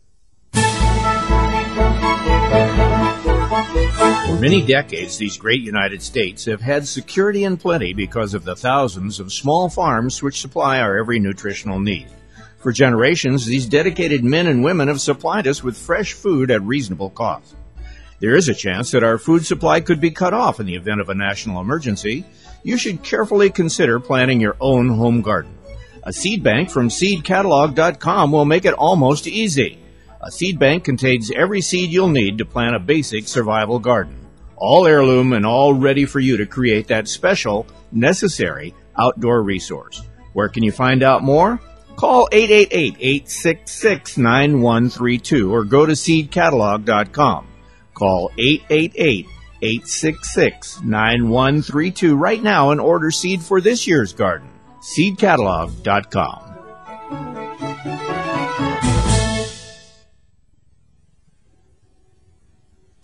For many decades, these great United States have had security and plenty because of the thousands of small farms which supply our every nutritional need. For generations, these dedicated men and women have supplied us with fresh food at reasonable cost. There is a chance that our food supply could be cut off in the event of a national emergency. You should carefully consider planting your own home garden. A seed bank from seed catalog dot com will make it almost easy. A seed bank contains every seed you'll need to plant a basic survival garden. All heirloom and all ready for you to create that special, necessary outdoor resource. Where can you find out more? Call eight eight eight, eight six six, nine one three two or go to seed catalog dot com. Call eight eight eight, eight six six, nine one three two right now and order seed for this year's garden. seed catalog dot com.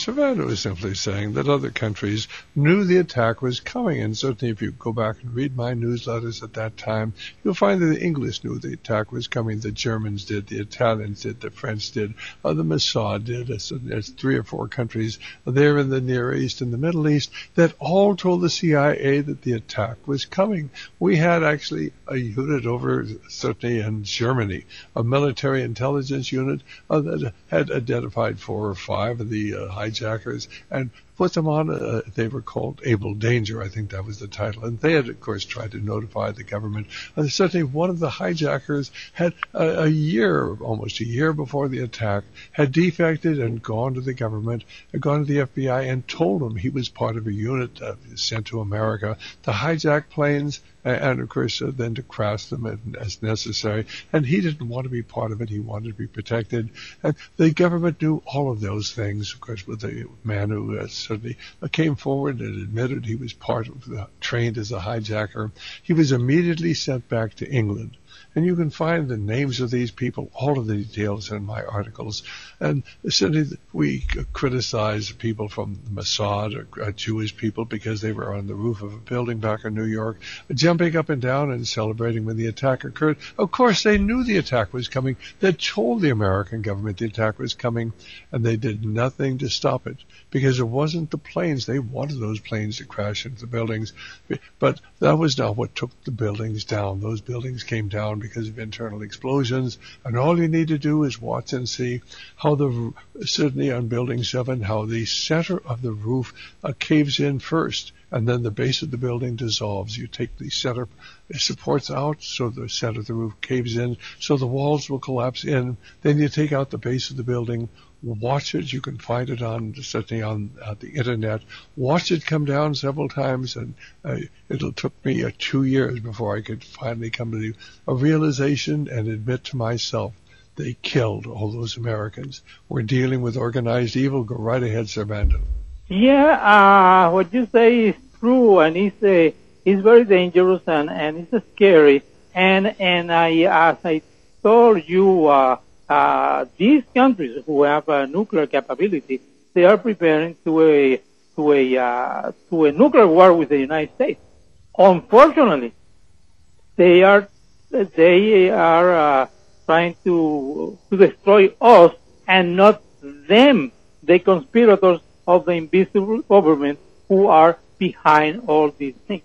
Cervantes was simply saying that other countries knew the attack was coming, and certainly if you go back and read my newsletters at that time, you'll find that the English knew the attack was coming, the Germans did, the Italians did, the French did, uh, the Mossad did. There's, there's three or four countries there in the Near East and the Middle East that all told the C I A that the attack was coming. We had actually a unit over, certainly in Germany, a military intelligence unit uh, that had identified four or five of the uh, hijackers and put them on, uh, they were called Able Danger, I think that was the title. And they had, of course, tried to notify the government. And certainly one of the hijackers had a, a year, almost a year before the attack, had defected and gone to the government, had gone to the F B I and told them he was part of a unit uh, sent to America to hijack planes and, and of course, uh, then to crash them as necessary. And he didn't want to be part of it. He wanted to be protected. And the government knew all of those things, of course, with a man who uh, suddenly came forward and admitted he was part of the, trained as a hijacker. He was immediately sent back to England. And you can find the names of these people, all of the details in my articles. And certainly we criticize people from the Mossad or uh, Jewish people because they were on the roof of a building back in New York, jumping up and down and celebrating when the attack occurred. Of course, they knew the attack was coming. They told the American government the attack was coming, and they did nothing to stop it because it wasn't the planes. They wanted those planes to crash into the buildings. But that was not what took the buildings down. Those buildings came down because of internal explosions, and all you need to do is watch and see how the, certainly on Building seven, how the center of the roof uh, caves in first, and then the base of the building dissolves. You take the center supports out, so the center of the roof caves in, so the walls will collapse in. Then you take out the base of the building, watch it. You can find it on, certainly on uh, the internet. Watch it come down several times, and uh, it took me uh, two years before I could finally come to the, a realization and admit to myself they killed all those Americans. We're dealing with organized evil. Go right ahead, Servando. Yeah, uh, what you say is true, and it's uh, it's very dangerous and and it's scary. And and I, as I told you, uh, uh, these countries who have a nuclear capability, they are preparing to a to a uh, to a nuclear war with the United States. Unfortunately, they are they are uh, trying to to destroy us and not them, the conspirators of the invisible government who are behind all these things.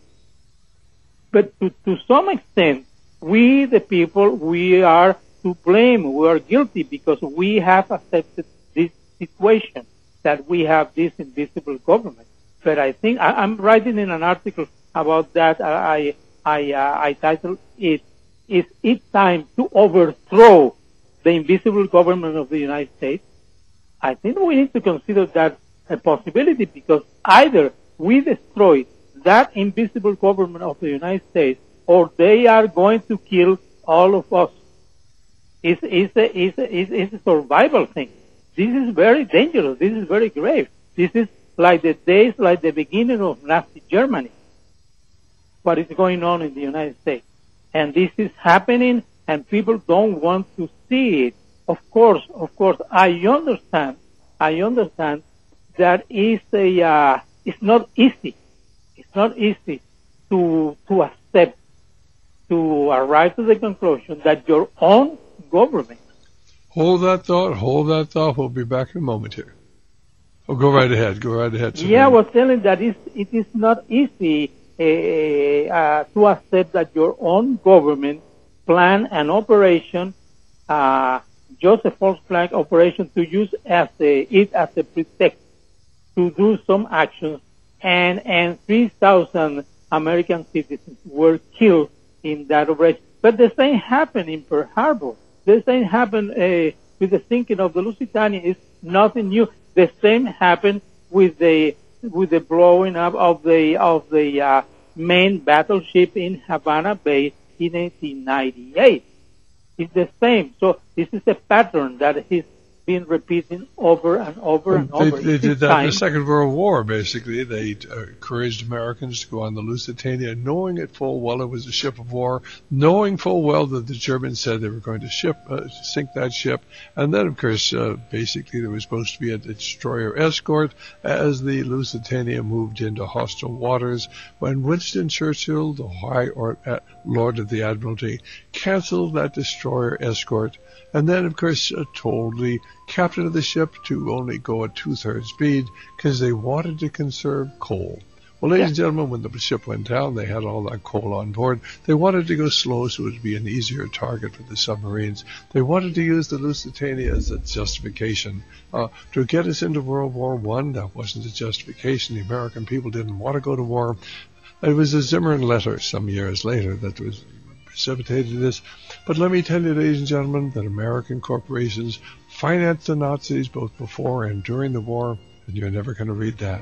But to, to some extent, we, the people, we are to blame. We are guilty because we have accepted this situation, that we have this invisible government. But I think I, I'm writing in an article about that. I I uh, I titled it, "Is it time to overthrow the invisible government of the United States?" I think we need to consider that a possibility, because either we destroy that invisible government of the United States, or they are going to kill all of us. It's, it's, a, it's, a, it's a survival thing. This is very dangerous. This is very grave. This is like the days, like the beginning of Nazi Germany, what is going on in the United States. And this is happening, and people don't want to see it. Of course, of course, I understand, I understand that it's a, uh, it's not easy. It's not easy to, to accept, to arrive to the conclusion that your own government. Hold that thought, hold that thought. We'll be back in a moment here. Oh, go right ahead, go right ahead. Serena. Yeah, I was telling that it's, it is not easy uh, uh, to accept that your own government plan an operation, uh, just a false flag operation, to use as a, it as a pretext to do some actions, and, and three thousand American citizens were killed in that operation. But the same happened in Pearl Harbor. The same happened uh, with the sinking of the Lusitania. It's nothing new. The same happened with the with the blowing up of the of the uh, main battleship in Havana Bay in eighteen ninety-eight. It's the same. So this is a pattern that is been repeating over and over and They, over. they Each did that in time. the Second World War, basically. They uh, encouraged Americans to go on the Lusitania, knowing it full well it was a ship of war, knowing full well that the Germans said they were going to ship, uh, sink that ship. And then, of course, uh, basically there was supposed to be a destroyer escort as the Lusitania moved into hostile waters. When Winston Churchill, the High or, uh, Lord of the Admiralty, canceled that destroyer escort, and then, of course, uh, told the captain of the ship to only go at two-thirds speed because they wanted to conserve coal. Well, ladies and gentlemen, when the ship went down, they had all that coal on board. They wanted to go slow so it would be an easier target for the submarines. They wanted to use the Lusitania as a justification. Uh, to get us into World War One, that wasn't a justification. The American people didn't want to go to war. It was a Zimmern letter some years later that was precipitated this. But let me tell you, ladies and gentlemen, that American corporations financed the Nazis both before and during the war, and you're never going to read that.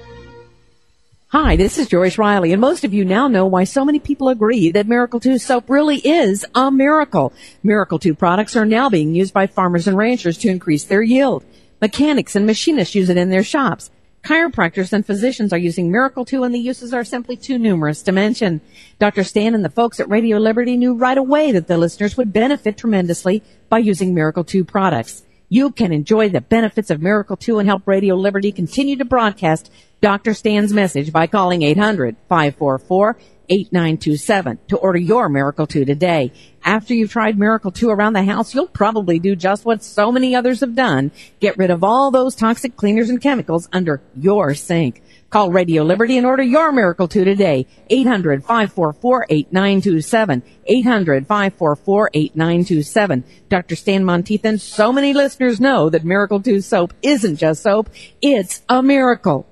Hi, this is Joyce Riley, and most of you now know why so many people agree that Miracle two soap really is a miracle. Miracle two products are now being used by farmers and ranchers to increase their yield. Mechanics and machinists use it in their shops. Chiropractors and physicians are using Miracle two, and the uses are simply too numerous to mention. Doctor Stan and the folks at Radio Liberty knew right away that the listeners would benefit tremendously by using Miracle two products. You can enjoy the benefits of Miracle two and help Radio Liberty continue to broadcast Doctor Stan's message by calling eight hundred, five four four, eight nine two seven to order your Miracle two today. After you've tried Miracle two around the house, you'll probably do just what so many others have done. Get rid of all those toxic cleaners and chemicals under your sink. Call Radio Liberty and order your Miracle two today. eight hundred, five four four, eight nine two seven. eight hundred, five four four, eight nine two seven. Doctor Stan Monteith and so many listeners know that Miracle two soap isn't just soap, it's a miracle.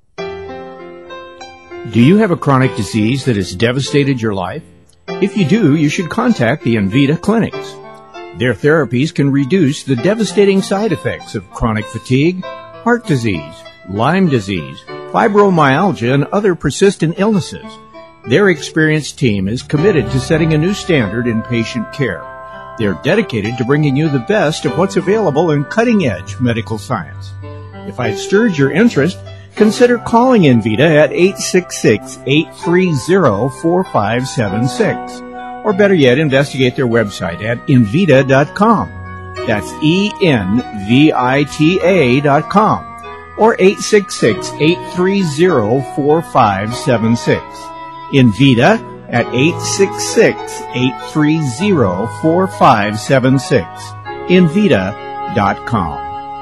Do you have a chronic disease that has devastated your life? If you do, you should contact the Envita clinics. Their therapies can reduce the devastating side effects of chronic fatigue, heart disease, Lyme disease, fibromyalgia, and other persistent illnesses. Their experienced team is committed to setting a new standard in patient care. They're dedicated to bringing you the best of what's available in cutting-edge medical science. If I've stirred your interest, consider calling Envita at eight six six, eight three zero, four five seven six. Or better yet, investigate their website at Envita dot com. That's E N V I T A dot com. Or eight six six, eight three zero, four five seven six. Envita at eight six six, eight three zero, four five seven six. Envita dot com.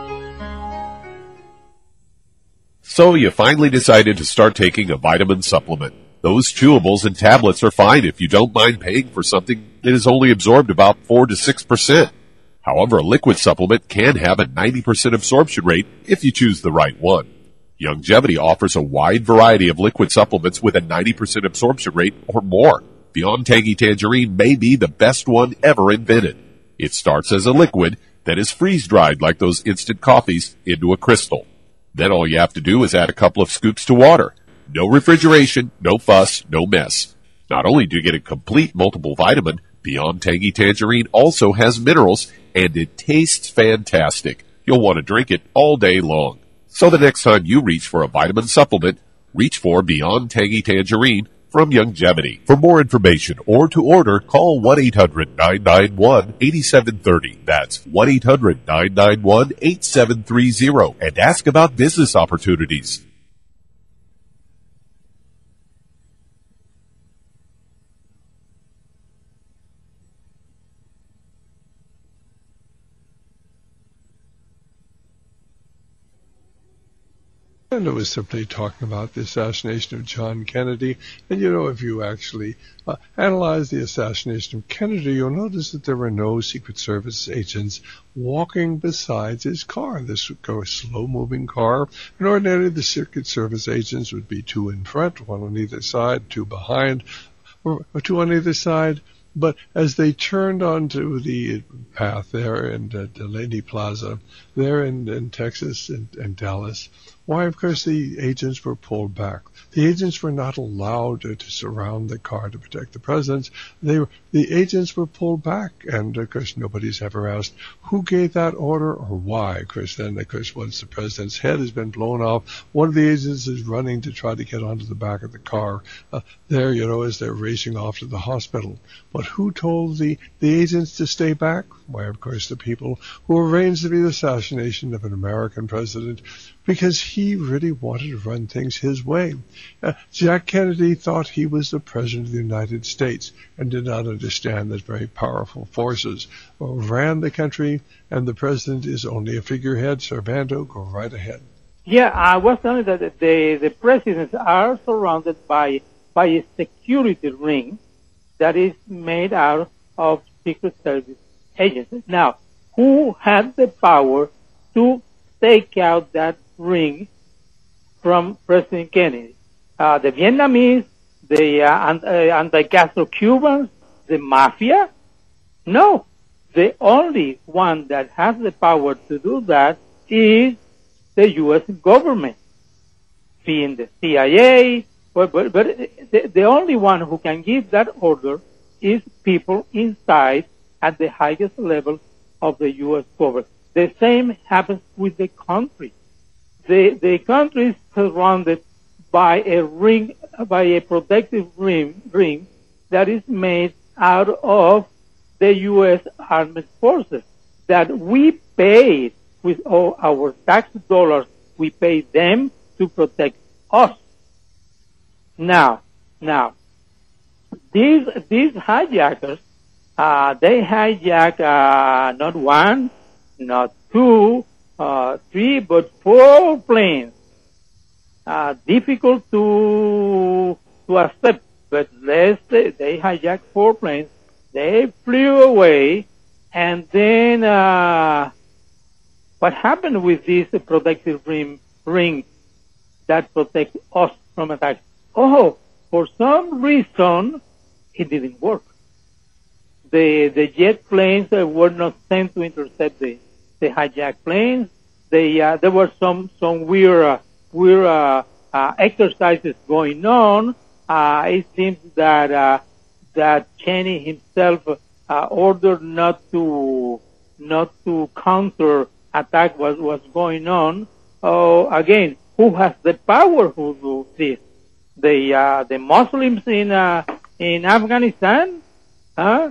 So you finally decided to start taking a vitamin supplement. Those chewables and tablets are fine if you don't mind paying for something that is only absorbed about four to six percent. However, a liquid supplement can have a ninety percent absorption rate if you choose the right one. Youngevity offers a wide variety of liquid supplements with a ninety percent absorption rate or more. Beyond Tangy Tangerine may be the best one ever invented. It starts as a liquid that is freeze-dried like those instant coffees into a crystal. Then all you have to do is add a couple of scoops to water. No refrigeration, no fuss, no mess. Not only do you get a complete multiple vitamin, Beyond Tangy Tangerine also has minerals, and it tastes fantastic. You'll want to drink it all day long. So the next time you reach for a vitamin supplement, reach for Beyond Tangy Tangerine from Youngevity. For more information or to order, call one eight hundred, nine nine one, eight seven three zero. That's one eight hundred, nine nine one, eight seven three zero and ask about business opportunities. And it was simply talking about the assassination of John Kennedy. And, you know, if you actually uh, analyze the assassination of Kennedy, you'll notice that there were no Secret Service agents walking beside his car. This would go a slow-moving car. And ordinarily, the Secret Service agents would be two in front, one on either side, two behind, or, or two on either side. But as they turned onto the path there in uh, Delaney Plaza, there in, in Texas and, and Dallas, Why, of course, the agents were pulled back. The agents were not allowed to, to surround the car to protect the president. They were, the agents were pulled back, and of course, nobody's ever asked who gave that order or why. Of course, then, of course, once the president's head has been blown off, one of the agents is running to try to get onto the back of the car. Uh, there, you know, as they're racing off to the hospital. But who told the the agents to stay back? Why, of course, the people who arranged the assassination of an American president, because he really wanted to run things his way. Uh, Jack Kennedy thought he was the President of the United States and did not understand that very powerful forces uh, ran the country, and the President is only a figurehead. Servando, go right ahead. Yeah, I was telling that the, the presidents are surrounded by, by a security ring that is made out of Secret Service agents. Now, who had the power to take out that ring from President Kennedy? Uh, the Vietnamese, the uh, anti-Castro Cubans, the mafia? No. The only one that has the power to do that is the U S government, being the C I A, but, but, but the, the only one who can give that order is people inside at the highest level of the U S government. The same happens with the country. The, the country is surrounded by a ring, by a protective ring, ring that is made out of the U S Armed Forces that we pay with all our tax dollars. We pay them to protect us. Now, now, these, these hijackers, uh, they hijack, uh, not one, not two, uh, three, but four planes. Uh, difficult to, to accept, but let's say they hijacked four planes. They flew away, and then, uh, what happened with this protective ring, ring that protects us from attacks? Oh, for some reason, it didn't work. The, the jet planes uh, were not sent to intercept the, the hijacked planes. They, uh, there were some, some weird, uh, weird, uh, uh, exercises going on. Uh, it seems that, uh, that Cheney himself, uh, ordered not to, not to counter attack what was going on. Oh, again, who has the power to do this? The, uh, the Muslims in, uh, in Afghanistan? Huh?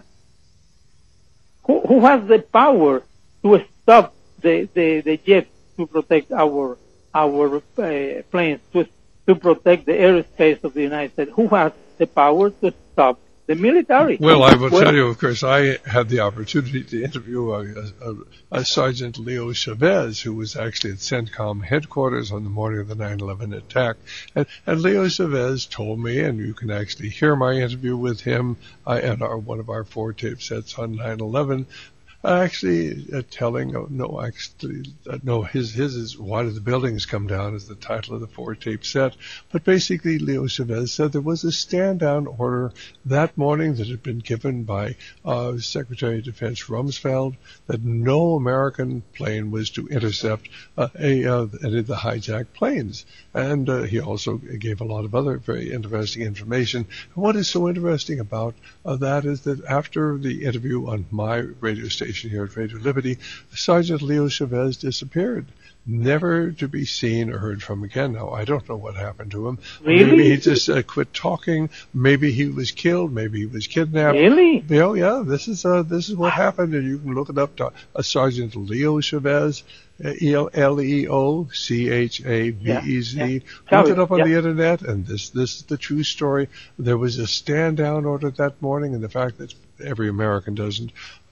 Who, who has the power to stop the, the, the jets to protect our, our, uh, planes, to, to protect the airspace of the United States? Who has the power to stop the military? Well, I will well, tell you, of course, I had the opportunity to interview a, a, a Sergeant Leo Chavez, who was actually at CENTCOM headquarters on the morning of the nine eleven attack. And, and Leo Chavez told me, and you can actually hear my interview with him uh, and our, one of our four tape sets on nine eleven, actually uh, telling, oh, no, actually, uh, no, his, his is Why Did the Buildings Come Down is the title of the four tape set. But basically, Leo Chavez said there was a stand down order that morning that had been given by uh, Secretary of Defense Rumsfeld that no American plane was to intercept uh, a, uh, any of the hijacked planes. And uh, he also gave a lot of other very interesting information. And what is so interesting about uh, that is that after the interview on my radio station here at Radio Liberty, Sergeant Leo Chavez disappeared, never to be seen or heard from again. Now, I don't know what happened to him. Really? Maybe he just uh, quit talking. Maybe he was killed. Maybe he was kidnapped. Really? Oh, yeah, this is uh, this is what happened, and you can look it up. To, uh, Sergeant Leo Chavez, E L E O C H A V E Z. Yeah, yeah. Look it up on yeah. the internet, and this this is the true story. There was a stand-down order that morning, and the fact that every American doesn't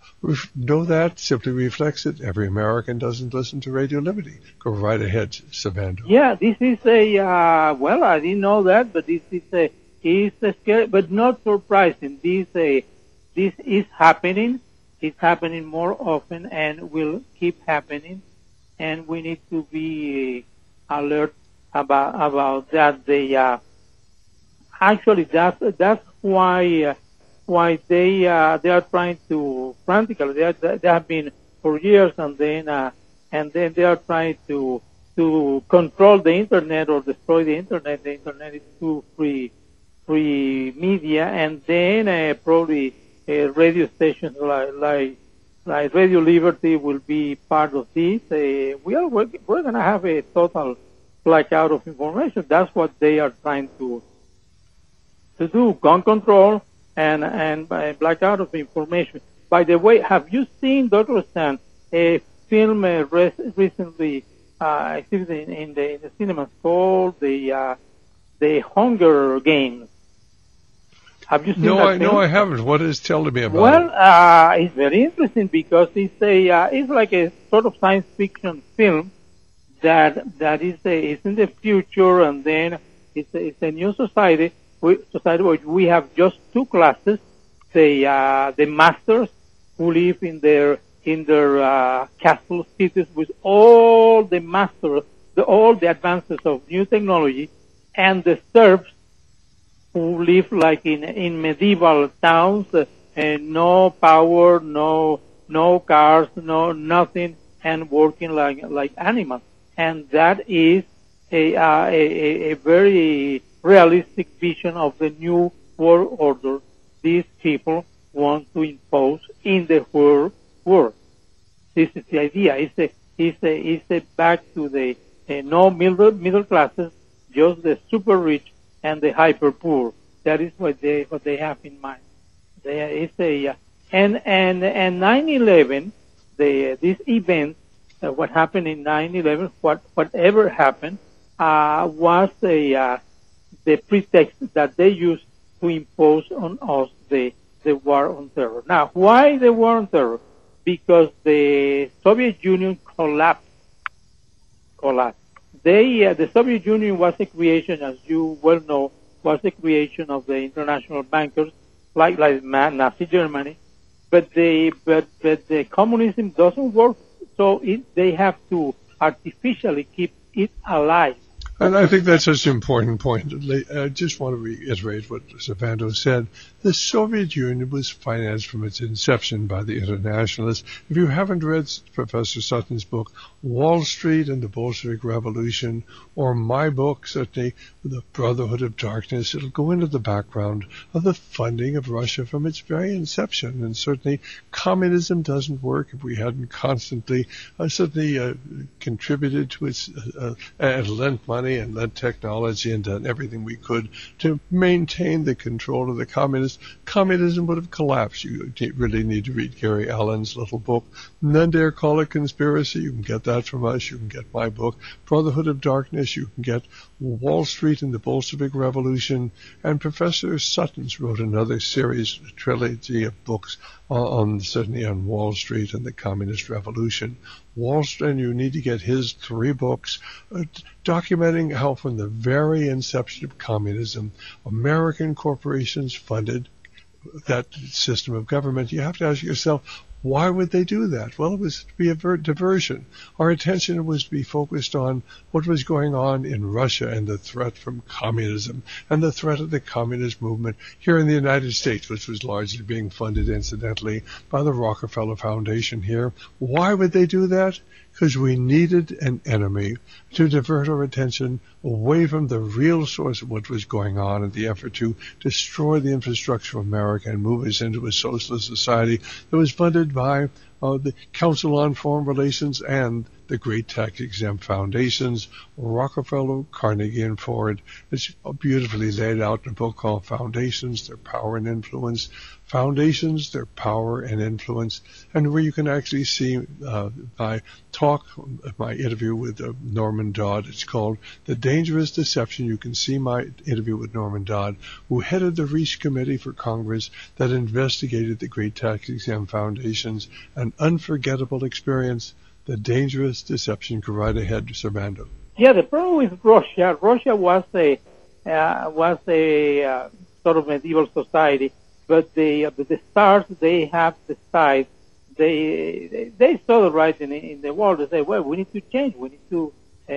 know that simply reflects it. Every American doesn't listen to Radio Liberty. Go right ahead, Savando. Yeah, this is a, uh, well, I didn't know that, but this is a, is a scary, but not surprising. This, uh, this is happening. It's happening more often and will keep happening. And we need to be uh, alert about, about that. They, uh, actually, that's, that's why, uh, why they uh, they are trying to frantically they, are, they have been for years, and then uh, and then they are trying to to control the internet or destroy the internet. The internet is too free, free media, and then uh, probably uh, radio stations like, like like Radio Liberty will be part of this. Uh, we are we're, we're going to have a total blackout of information. That's what they are trying to to do: gun control and and uh, blackout of information. By the way, have you seen, Doctor Stan, a film uh, res- recently? Uh, exhibited in, in the in the cinemas called the uh, the Hunger Games. Have you seen no, that I, film? No, I haven't. What is telling me about well, it? Well, uh, it's very interesting because it's a uh, it's like a sort of science fiction film that that is a, is in the future, and then it's a, it's a new society. We, society where we have just two classes: the uh, the masters who live in their in their uh, castle cities with all the masters, the, all the advances of new technology, and the serfs who live like in in medieval towns, uh, and no power, no no cars, no nothing, and working like like animals. And that is a uh, a, a very realistic vision of the new world order these people want to impose in the world. World. This is the idea. It's a, it's a, it's a back to the uh, no middle middle classes, just the super rich and the hyper poor. That is what they what they have in mind. They, it's a uh, and and and nine eleven, the this event, uh, what happened in nine eleven, what whatever happened, uh, was a uh, the pretext that they used to impose on us the the war on terror. Now, why the war on terror? Because the Soviet Union collapsed. Collapsed. They, uh, the Soviet Union was a creation, as you well know, was a creation of the international bankers, like like Nazi Germany. But the but but the communism doesn't work, so it, they have to artificially keep it alive. And I think that's such an important point. I just want to reiterate what Servando said. The Soviet Union was financed from its inception by the internationalists. If you haven't read Professor Sutton's book, Wall Street and the Bolshevik Revolution, or my book, certainly, The Brotherhood of Darkness, it'll go into the background of the funding of Russia from its very inception. And certainly, communism doesn't work if we hadn't constantly, uh, certainly uh, contributed to its, uh, and lent money and led technology and done everything we could to maintain the control of the communists, communism would have collapsed. You really need to read Gary Allen's little book. And then dare call it conspiracy. You can get that from us. You can get my book, Brotherhood of Darkness. You can get Wall Street and the Bolshevik Revolution. And Professor Sutton's wrote another series, a trilogy of books on, certainly on Wall Street and the Communist Revolution. Wall Street, and you need to get his three books uh, documenting how from the very inception of communism, American corporations funded that system of government. You have to ask yourself, why would they do that? Well, it was to be a diversion. Our attention was to be focused on what was going on in Russia and the threat from communism and the threat of the communist movement here in the United States, which was largely being funded, incidentally, by the Rockefeller Foundation here. Why would they do that? Because we needed an enemy to divert our attention away from the real source of what was going on in the effort to destroy the infrastructure of America and move us into a socialist society that was funded by uh, the Council on Foreign Relations and the great tax-exempt foundations, Rockefeller, Carnegie, and Ford. It's beautifully laid out in a book called Foundations, Their Power and Influence. Foundations, Their Power and Influence, and where you can actually see uh, my talk, my interview with uh, Norman Dodd. It's called The Dangerous Deception. You can see my interview with Norman Dodd, who headed the Reich Committee for Congress that investigated the great tax-exempt foundations. An unforgettable experience. The Dangerous Deception. Go right ahead, Servando. Yeah, the problem with Russia, Russia was a uh, was a uh, sort of medieval society, but the uh, but the stars they have decided they they, they saw the right in, in the world. They say, well, we need to change, we need to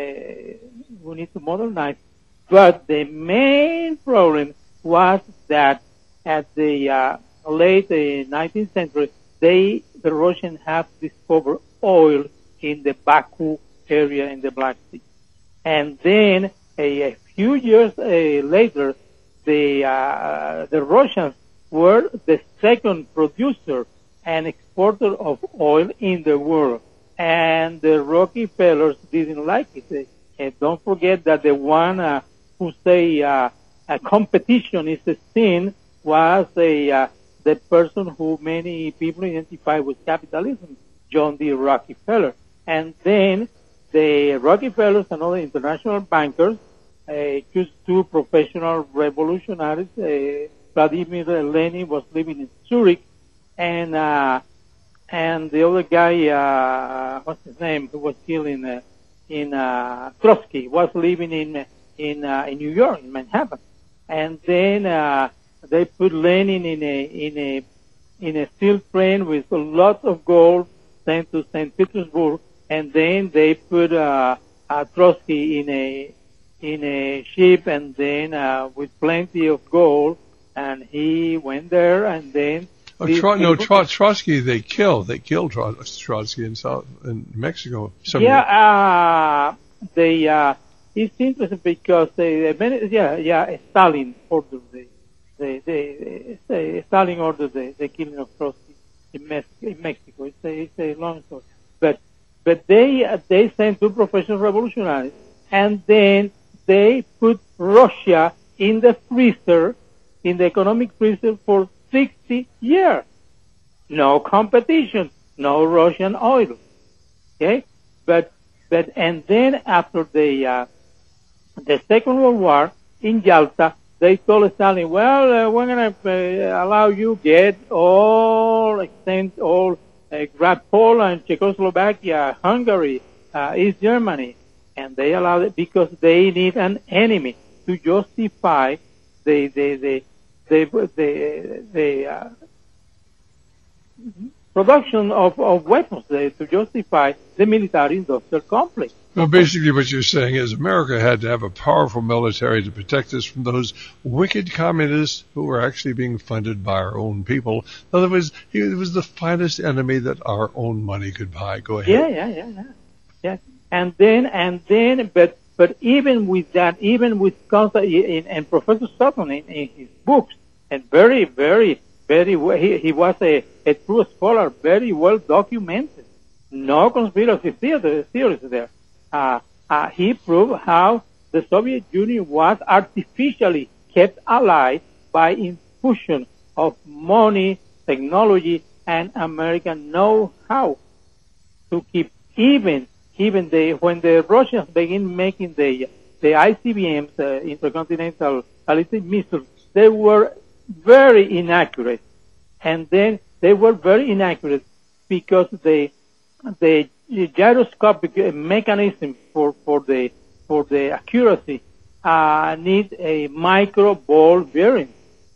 uh, we need to modernize. But the main problem was that at the uh, late uh, nineteenth century, they the Russians have discovered oil in the Baku area in the Black Sea. And then a, a few years uh, later, the uh, the Russians were the second producer and exporter of oil in the world, and the Rockefellers didn't like it. And don't forget that the one uh, who say uh, a competition is a sin was a uh, the person who many people identify with capitalism, John D. Rockefeller. And then the Rockefellers and other international bankers uh, choose two professional revolutionaries. Uh, Vladimir Lenin was living in Zurich, and uh, and the other guy, uh, what's his name, who was killed in uh, in uh, Trotsky, was living in in uh, in New York, in Manhattan. And then uh, they put Lenin in a in a in a steel train with a lot of gold sent to Saint Petersburg, and then they put uh, uh, Trotsky in a in a ship, and then uh, with plenty of gold, and he went there, and then. Oh, Tro- no, Tro- Trotsky they killed. They killed Tro- Trotsky in South in Mexico. Some yeah, uh, they. Uh, it's interesting because they, they yeah, yeah, Stalin ordered the, the, the, the Stalin ordered the, the killing of Trotsky in, Mes- in Mexico. It's a, it's a long story, but but they uh, they sent two professional revolutionaries, and then they put Russia in the freezer, in the economic freezer for sixty years. No competition, no Russian oil. Okay? But, but, and then after the, uh, the Second World War in Yalta, they told Stalin, well, uh, we're going to uh, allow you get all, extend all, uh, grab Poland, Czechoslovakia, Hungary, uh, East Germany. And they allowed it because they need an enemy to justify the, the, the, the the the uh, production of, of weapons uh, to justify the military-industrial complex. Well, basically what you're saying is America had to have a powerful military to protect us from those wicked communists who were actually being funded by our own people. In other words, it was the finest enemy that our own money could buy. Go ahead. Yeah, yeah, yeah, yeah. yeah. And then, and then, but But even with that, even with constant, and Professor Sutton in, in his books, and very, very, very, he, he was a, a true scholar, very well documented. No conspiracy theories there. Uh, uh, he proved how the Soviet Union was artificially kept alive by infusion of money, technology, and American know-how to keep even Even the, when the Russians begin making the, the I C B Ms, uh, intercontinental ballistic missiles, they were very inaccurate. And then they were very inaccurate because the, the gyroscopic mechanism for, for the, for the accuracy, uh, need a micro ball bearing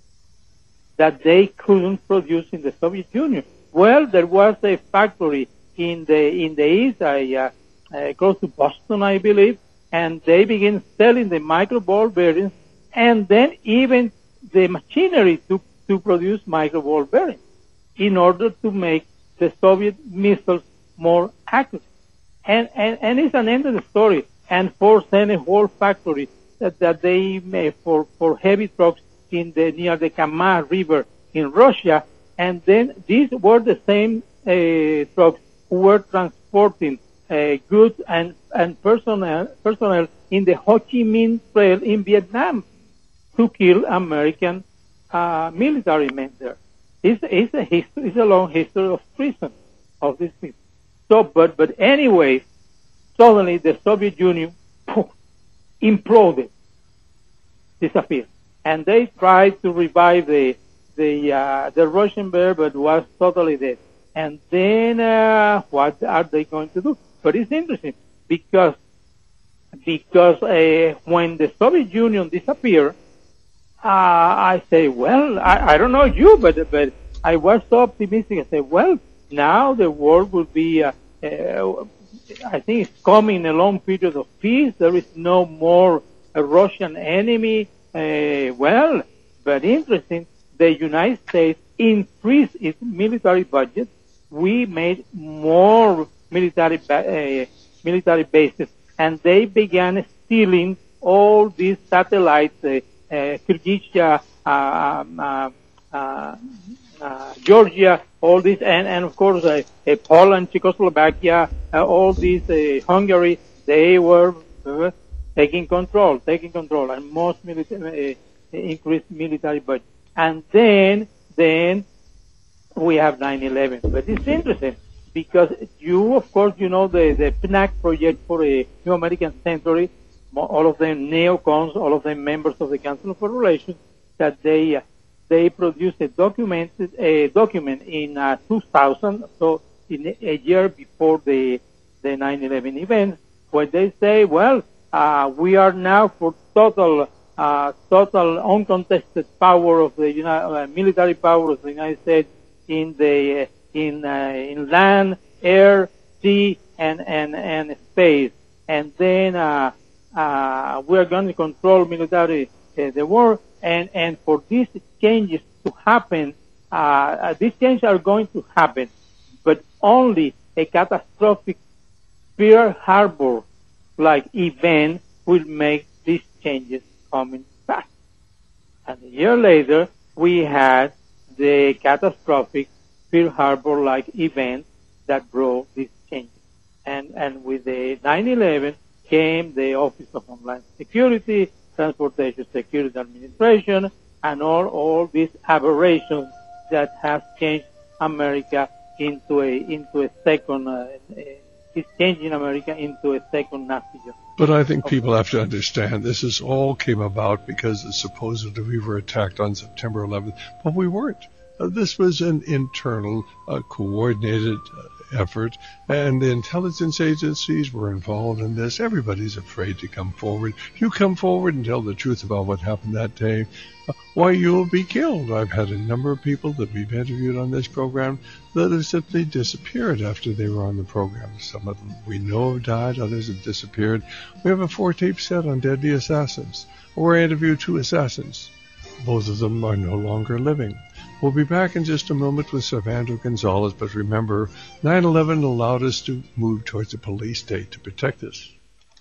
that they couldn't produce in the Soviet Union. Well, there was a factory in the, in the east, I, uh, Uh, close to Boston, I believe, and they begin selling the micro ball bearings, and then even the machinery to, to produce micro ball bearings in order to make the Soviet missiles more accurate. And, and, and it's an end of the story. And Ford sent a whole factory that, that they made for, for heavy trucks in the, near the Kama River in Russia, and then these were the same uh, trucks who were transporting Uh, goods and, and personnel, personnel in the Ho Chi Minh Trail in Vietnam to kill American uh, military men there. It's, it's, a history, it's a long history of treason of this people. So, but, but anyway, suddenly the Soviet Union poof, imploded, disappeared. And they tried to revive the, the, uh, the Russian bear, but was totally dead. And then, uh, what are they going to do? But it's interesting because because uh, when the Soviet Union disappeared, uh, I say, well, I, I don't know you, but but I was so optimistic. I said, well, now the world will be, uh, uh, I think it's coming a long period of peace. There is no more a Russian enemy. Uh, well, but interesting, the United States increased its military budget. We made more military uh, military bases, and they began stealing all these satellites, uh, uh, Kyrgyzstan, uh, um, uh, uh, uh, Georgia, all these, and, and of course uh, uh, Poland, Czechoslovakia, uh, all these, uh, Hungary, they were uh, taking control, taking control, and most military, uh, increased military budget. And then, then we have nine eleven. But it's interesting because you, of course, you know the, the P N A C project for a New American Century, all of them neocons, all of them members of the Council of Foreign Relations, that they, uh, they produced a document, a document in uh, two thousand, so in a year before the, the nine eleven events, where they say, well, uh, we are now for total, uh, total uncontested power of the United, uh, military power of the United States in the, uh, in, uh, in land, air, sea, and, and, and space. And then, uh, uh, we are going to control military, uh, the war, and, and for these changes to happen, uh, these changes are going to happen, but only a catastrophic Pearl Harbor like event will make these changes coming back. And a year later, we had the catastrophic Pearl Harbor like event that brought these changes. And, and with the nine eleven came the Office of Homeland Security, Transportation Security Administration, and all, all these aberrations that have changed America into a, into a second, uh, is changing America into a second Nazi. But I think people have to understand this is all came about because supposedly we were attacked on September eleventh, but we weren't. Uh, this was an internal, uh, coordinated uh, effort, and the intelligence agencies were involved in this. Everybody's afraid to come forward. You come forward and tell the truth about what happened that day, uh, why, you'll be killed. I've had a number of people that we've interviewed on this program that have simply disappeared after they were on the program. Some of them we know have died, others have disappeared. We have a four-tape set on deadly assassins, where I interviewed two assassins. Both of them are no longer living. We'll be back in just a moment with Servando Gonzalez, but remember, nine eleven allowed us to move towards a police state to protect us.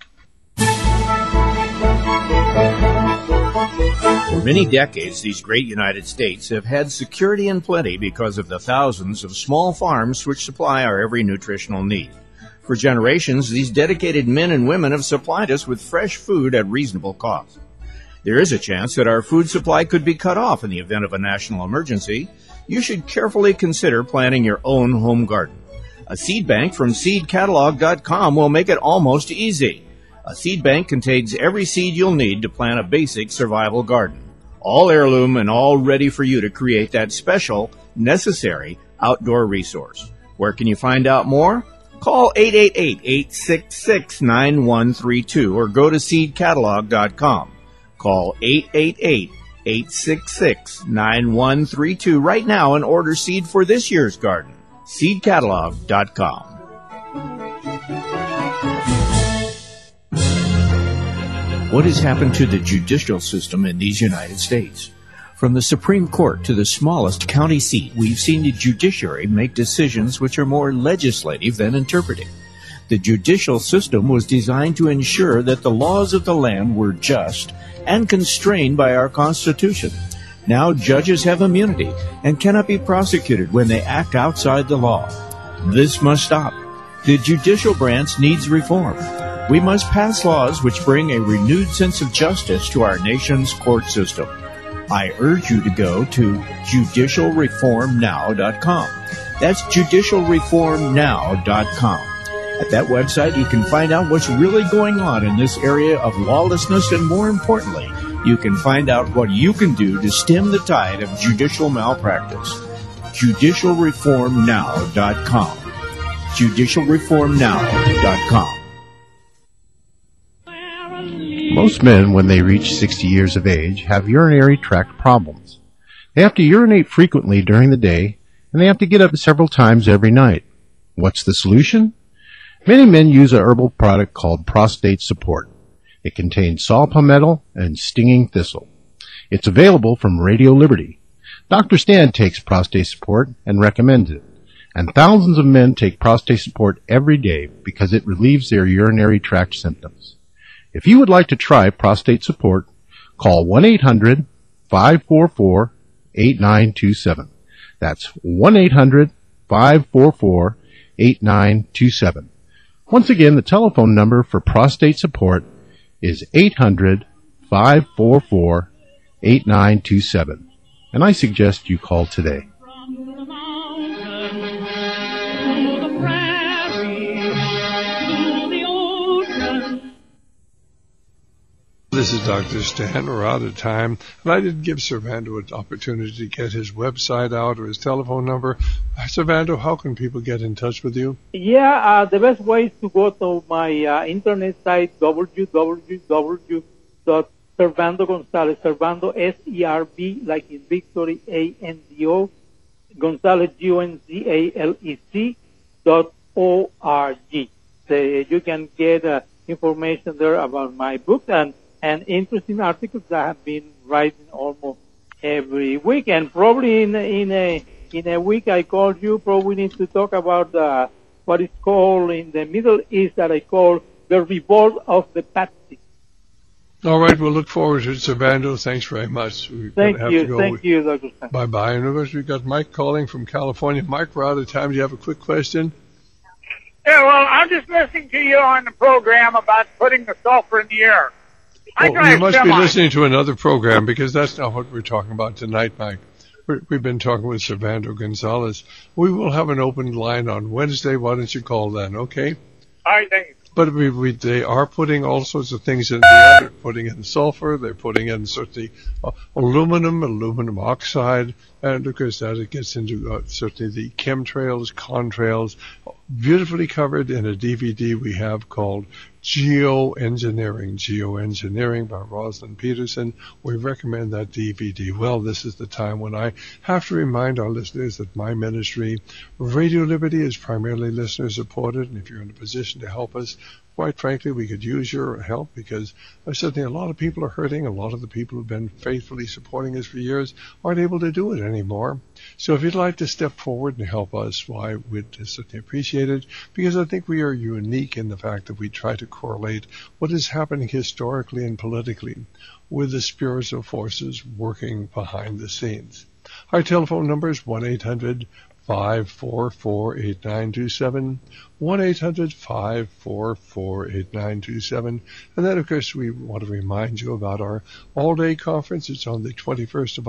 For many decades, these great United States have had security in plenty because of the thousands of small farms which supply our every nutritional need. For generations, these dedicated men and women have supplied us with fresh food at reasonable cost. There is a chance that our food supply could be cut off in the event of a national emergency. You should carefully consider planting your own home garden. A seed bank from seed catalog dot com will make it almost easy. A seed bank contains every seed you'll need to plant a basic survival garden. All heirloom and all ready for you to create that special, necessary outdoor resource. Where can you find out more? Call eight eight eight, eight six six, nine one three two or go to seed catalog dot com. Call eight eight eight, eight six six, nine one three two right now and order seed for this year's garden. seed catalog dot com. What has happened to the judicial system in these United States? From the Supreme Court to the smallest county seat, we've seen the judiciary make decisions which are more legislative than interpretive. The judicial system was designed to ensure that the laws of the land were just and constrained by our Constitution. Now judges have immunity and cannot be prosecuted when they act outside the law. This must stop. The judicial branch needs reform. We must pass laws which bring a renewed sense of justice to our nation's court system. I urge you to go to judicial reform now dot com. That's judicial reform now dot com. At that website, you can find out what's really going on in this area of lawlessness, and more importantly, you can find out what you can do to stem the tide of judicial malpractice. judicial reform now dot com. judicial reform now dot com. Most men, when they reach sixty years of age, have urinary tract problems. They have to urinate frequently during the day, and they have to get up several times every night. What's the solution? Many men use a herbal product called Prostate Support. It contains saw palmetto and stinging thistle. It's available from Radio Liberty. Doctor Stan takes Prostate Support and recommends it. And thousands of men take prostate support every day because it relieves their urinary tract symptoms. If you would like to try prostate support, call one eight hundred five four four eight nine two seven. That's one eight hundred five four four eight nine two seven. Once again, the telephone number for prostate support is eight hundred five four four eight nine two seven. And I suggest you call today. This is Doctor Stan. We're out of time. And I didn't give Servando an opportunity to get his website out or his telephone number. Servando, how can people get in touch with you? Yeah, uh, the best way is to go to my uh, internet site, w w w dot servando gonzalez, Servando, S E R V, like in Victory, A N D O, Gonzalez, G O N Z A L E Z, dot O R G. So you can get uh, information there about my book and and interesting articles that I have been writing almost every week. And probably in in a in a week I call you. Probably need to talk about uh, what is called in the Middle East that I call the revolt of the Patsy. All right, we'll look forward to it, Servando. Thanks very much. We're thank have you, to go. thank you, Doctor Stan. Bye bye. And of course we've got Mike calling from California. Mike, we're out of time. Do you have a quick question? Yeah, well, I'm just listening to you on the program about putting the sulfur in the air. I Oh, drive you must semi. be listening to another program because that's not what we're talking about tonight, Mike. We're, we've been talking with Servando Gonzalez. We will have an open line on Wednesday. Why don't you call then, okay? All right, thank you. But we, we, they are putting all sorts of things in the air. They're putting in sulfur. They're putting in certainly uh, aluminum, aluminum oxide, and of course that it gets into uh, certainly the chemtrails, contrails, beautifully covered in a D V D we have called Geoengineering, Geoengineering by Rosalind Peterson. We recommend that D V D. Well, this is the time when I have to remind our listeners that my ministry, Radio Liberty, is primarily listener supported, and if you're in a position to help us, quite frankly, we could use your help because uh, certainly a lot of people are hurting. A lot of the people who've been faithfully supporting us for years aren't able to do it anymore. So if you'd like to step forward and help us, why, we'd certainly appreciate it, because I think we are unique in the fact that we try to correlate what is happening historically and politically with the spiritual forces working behind the scenes. Our telephone number is one eight hundred five four four eight nine two seven, one eight hundred five four four eight nine two seven. And then, of course, we want to remind you about our all-day conference. It's on the twenty-first of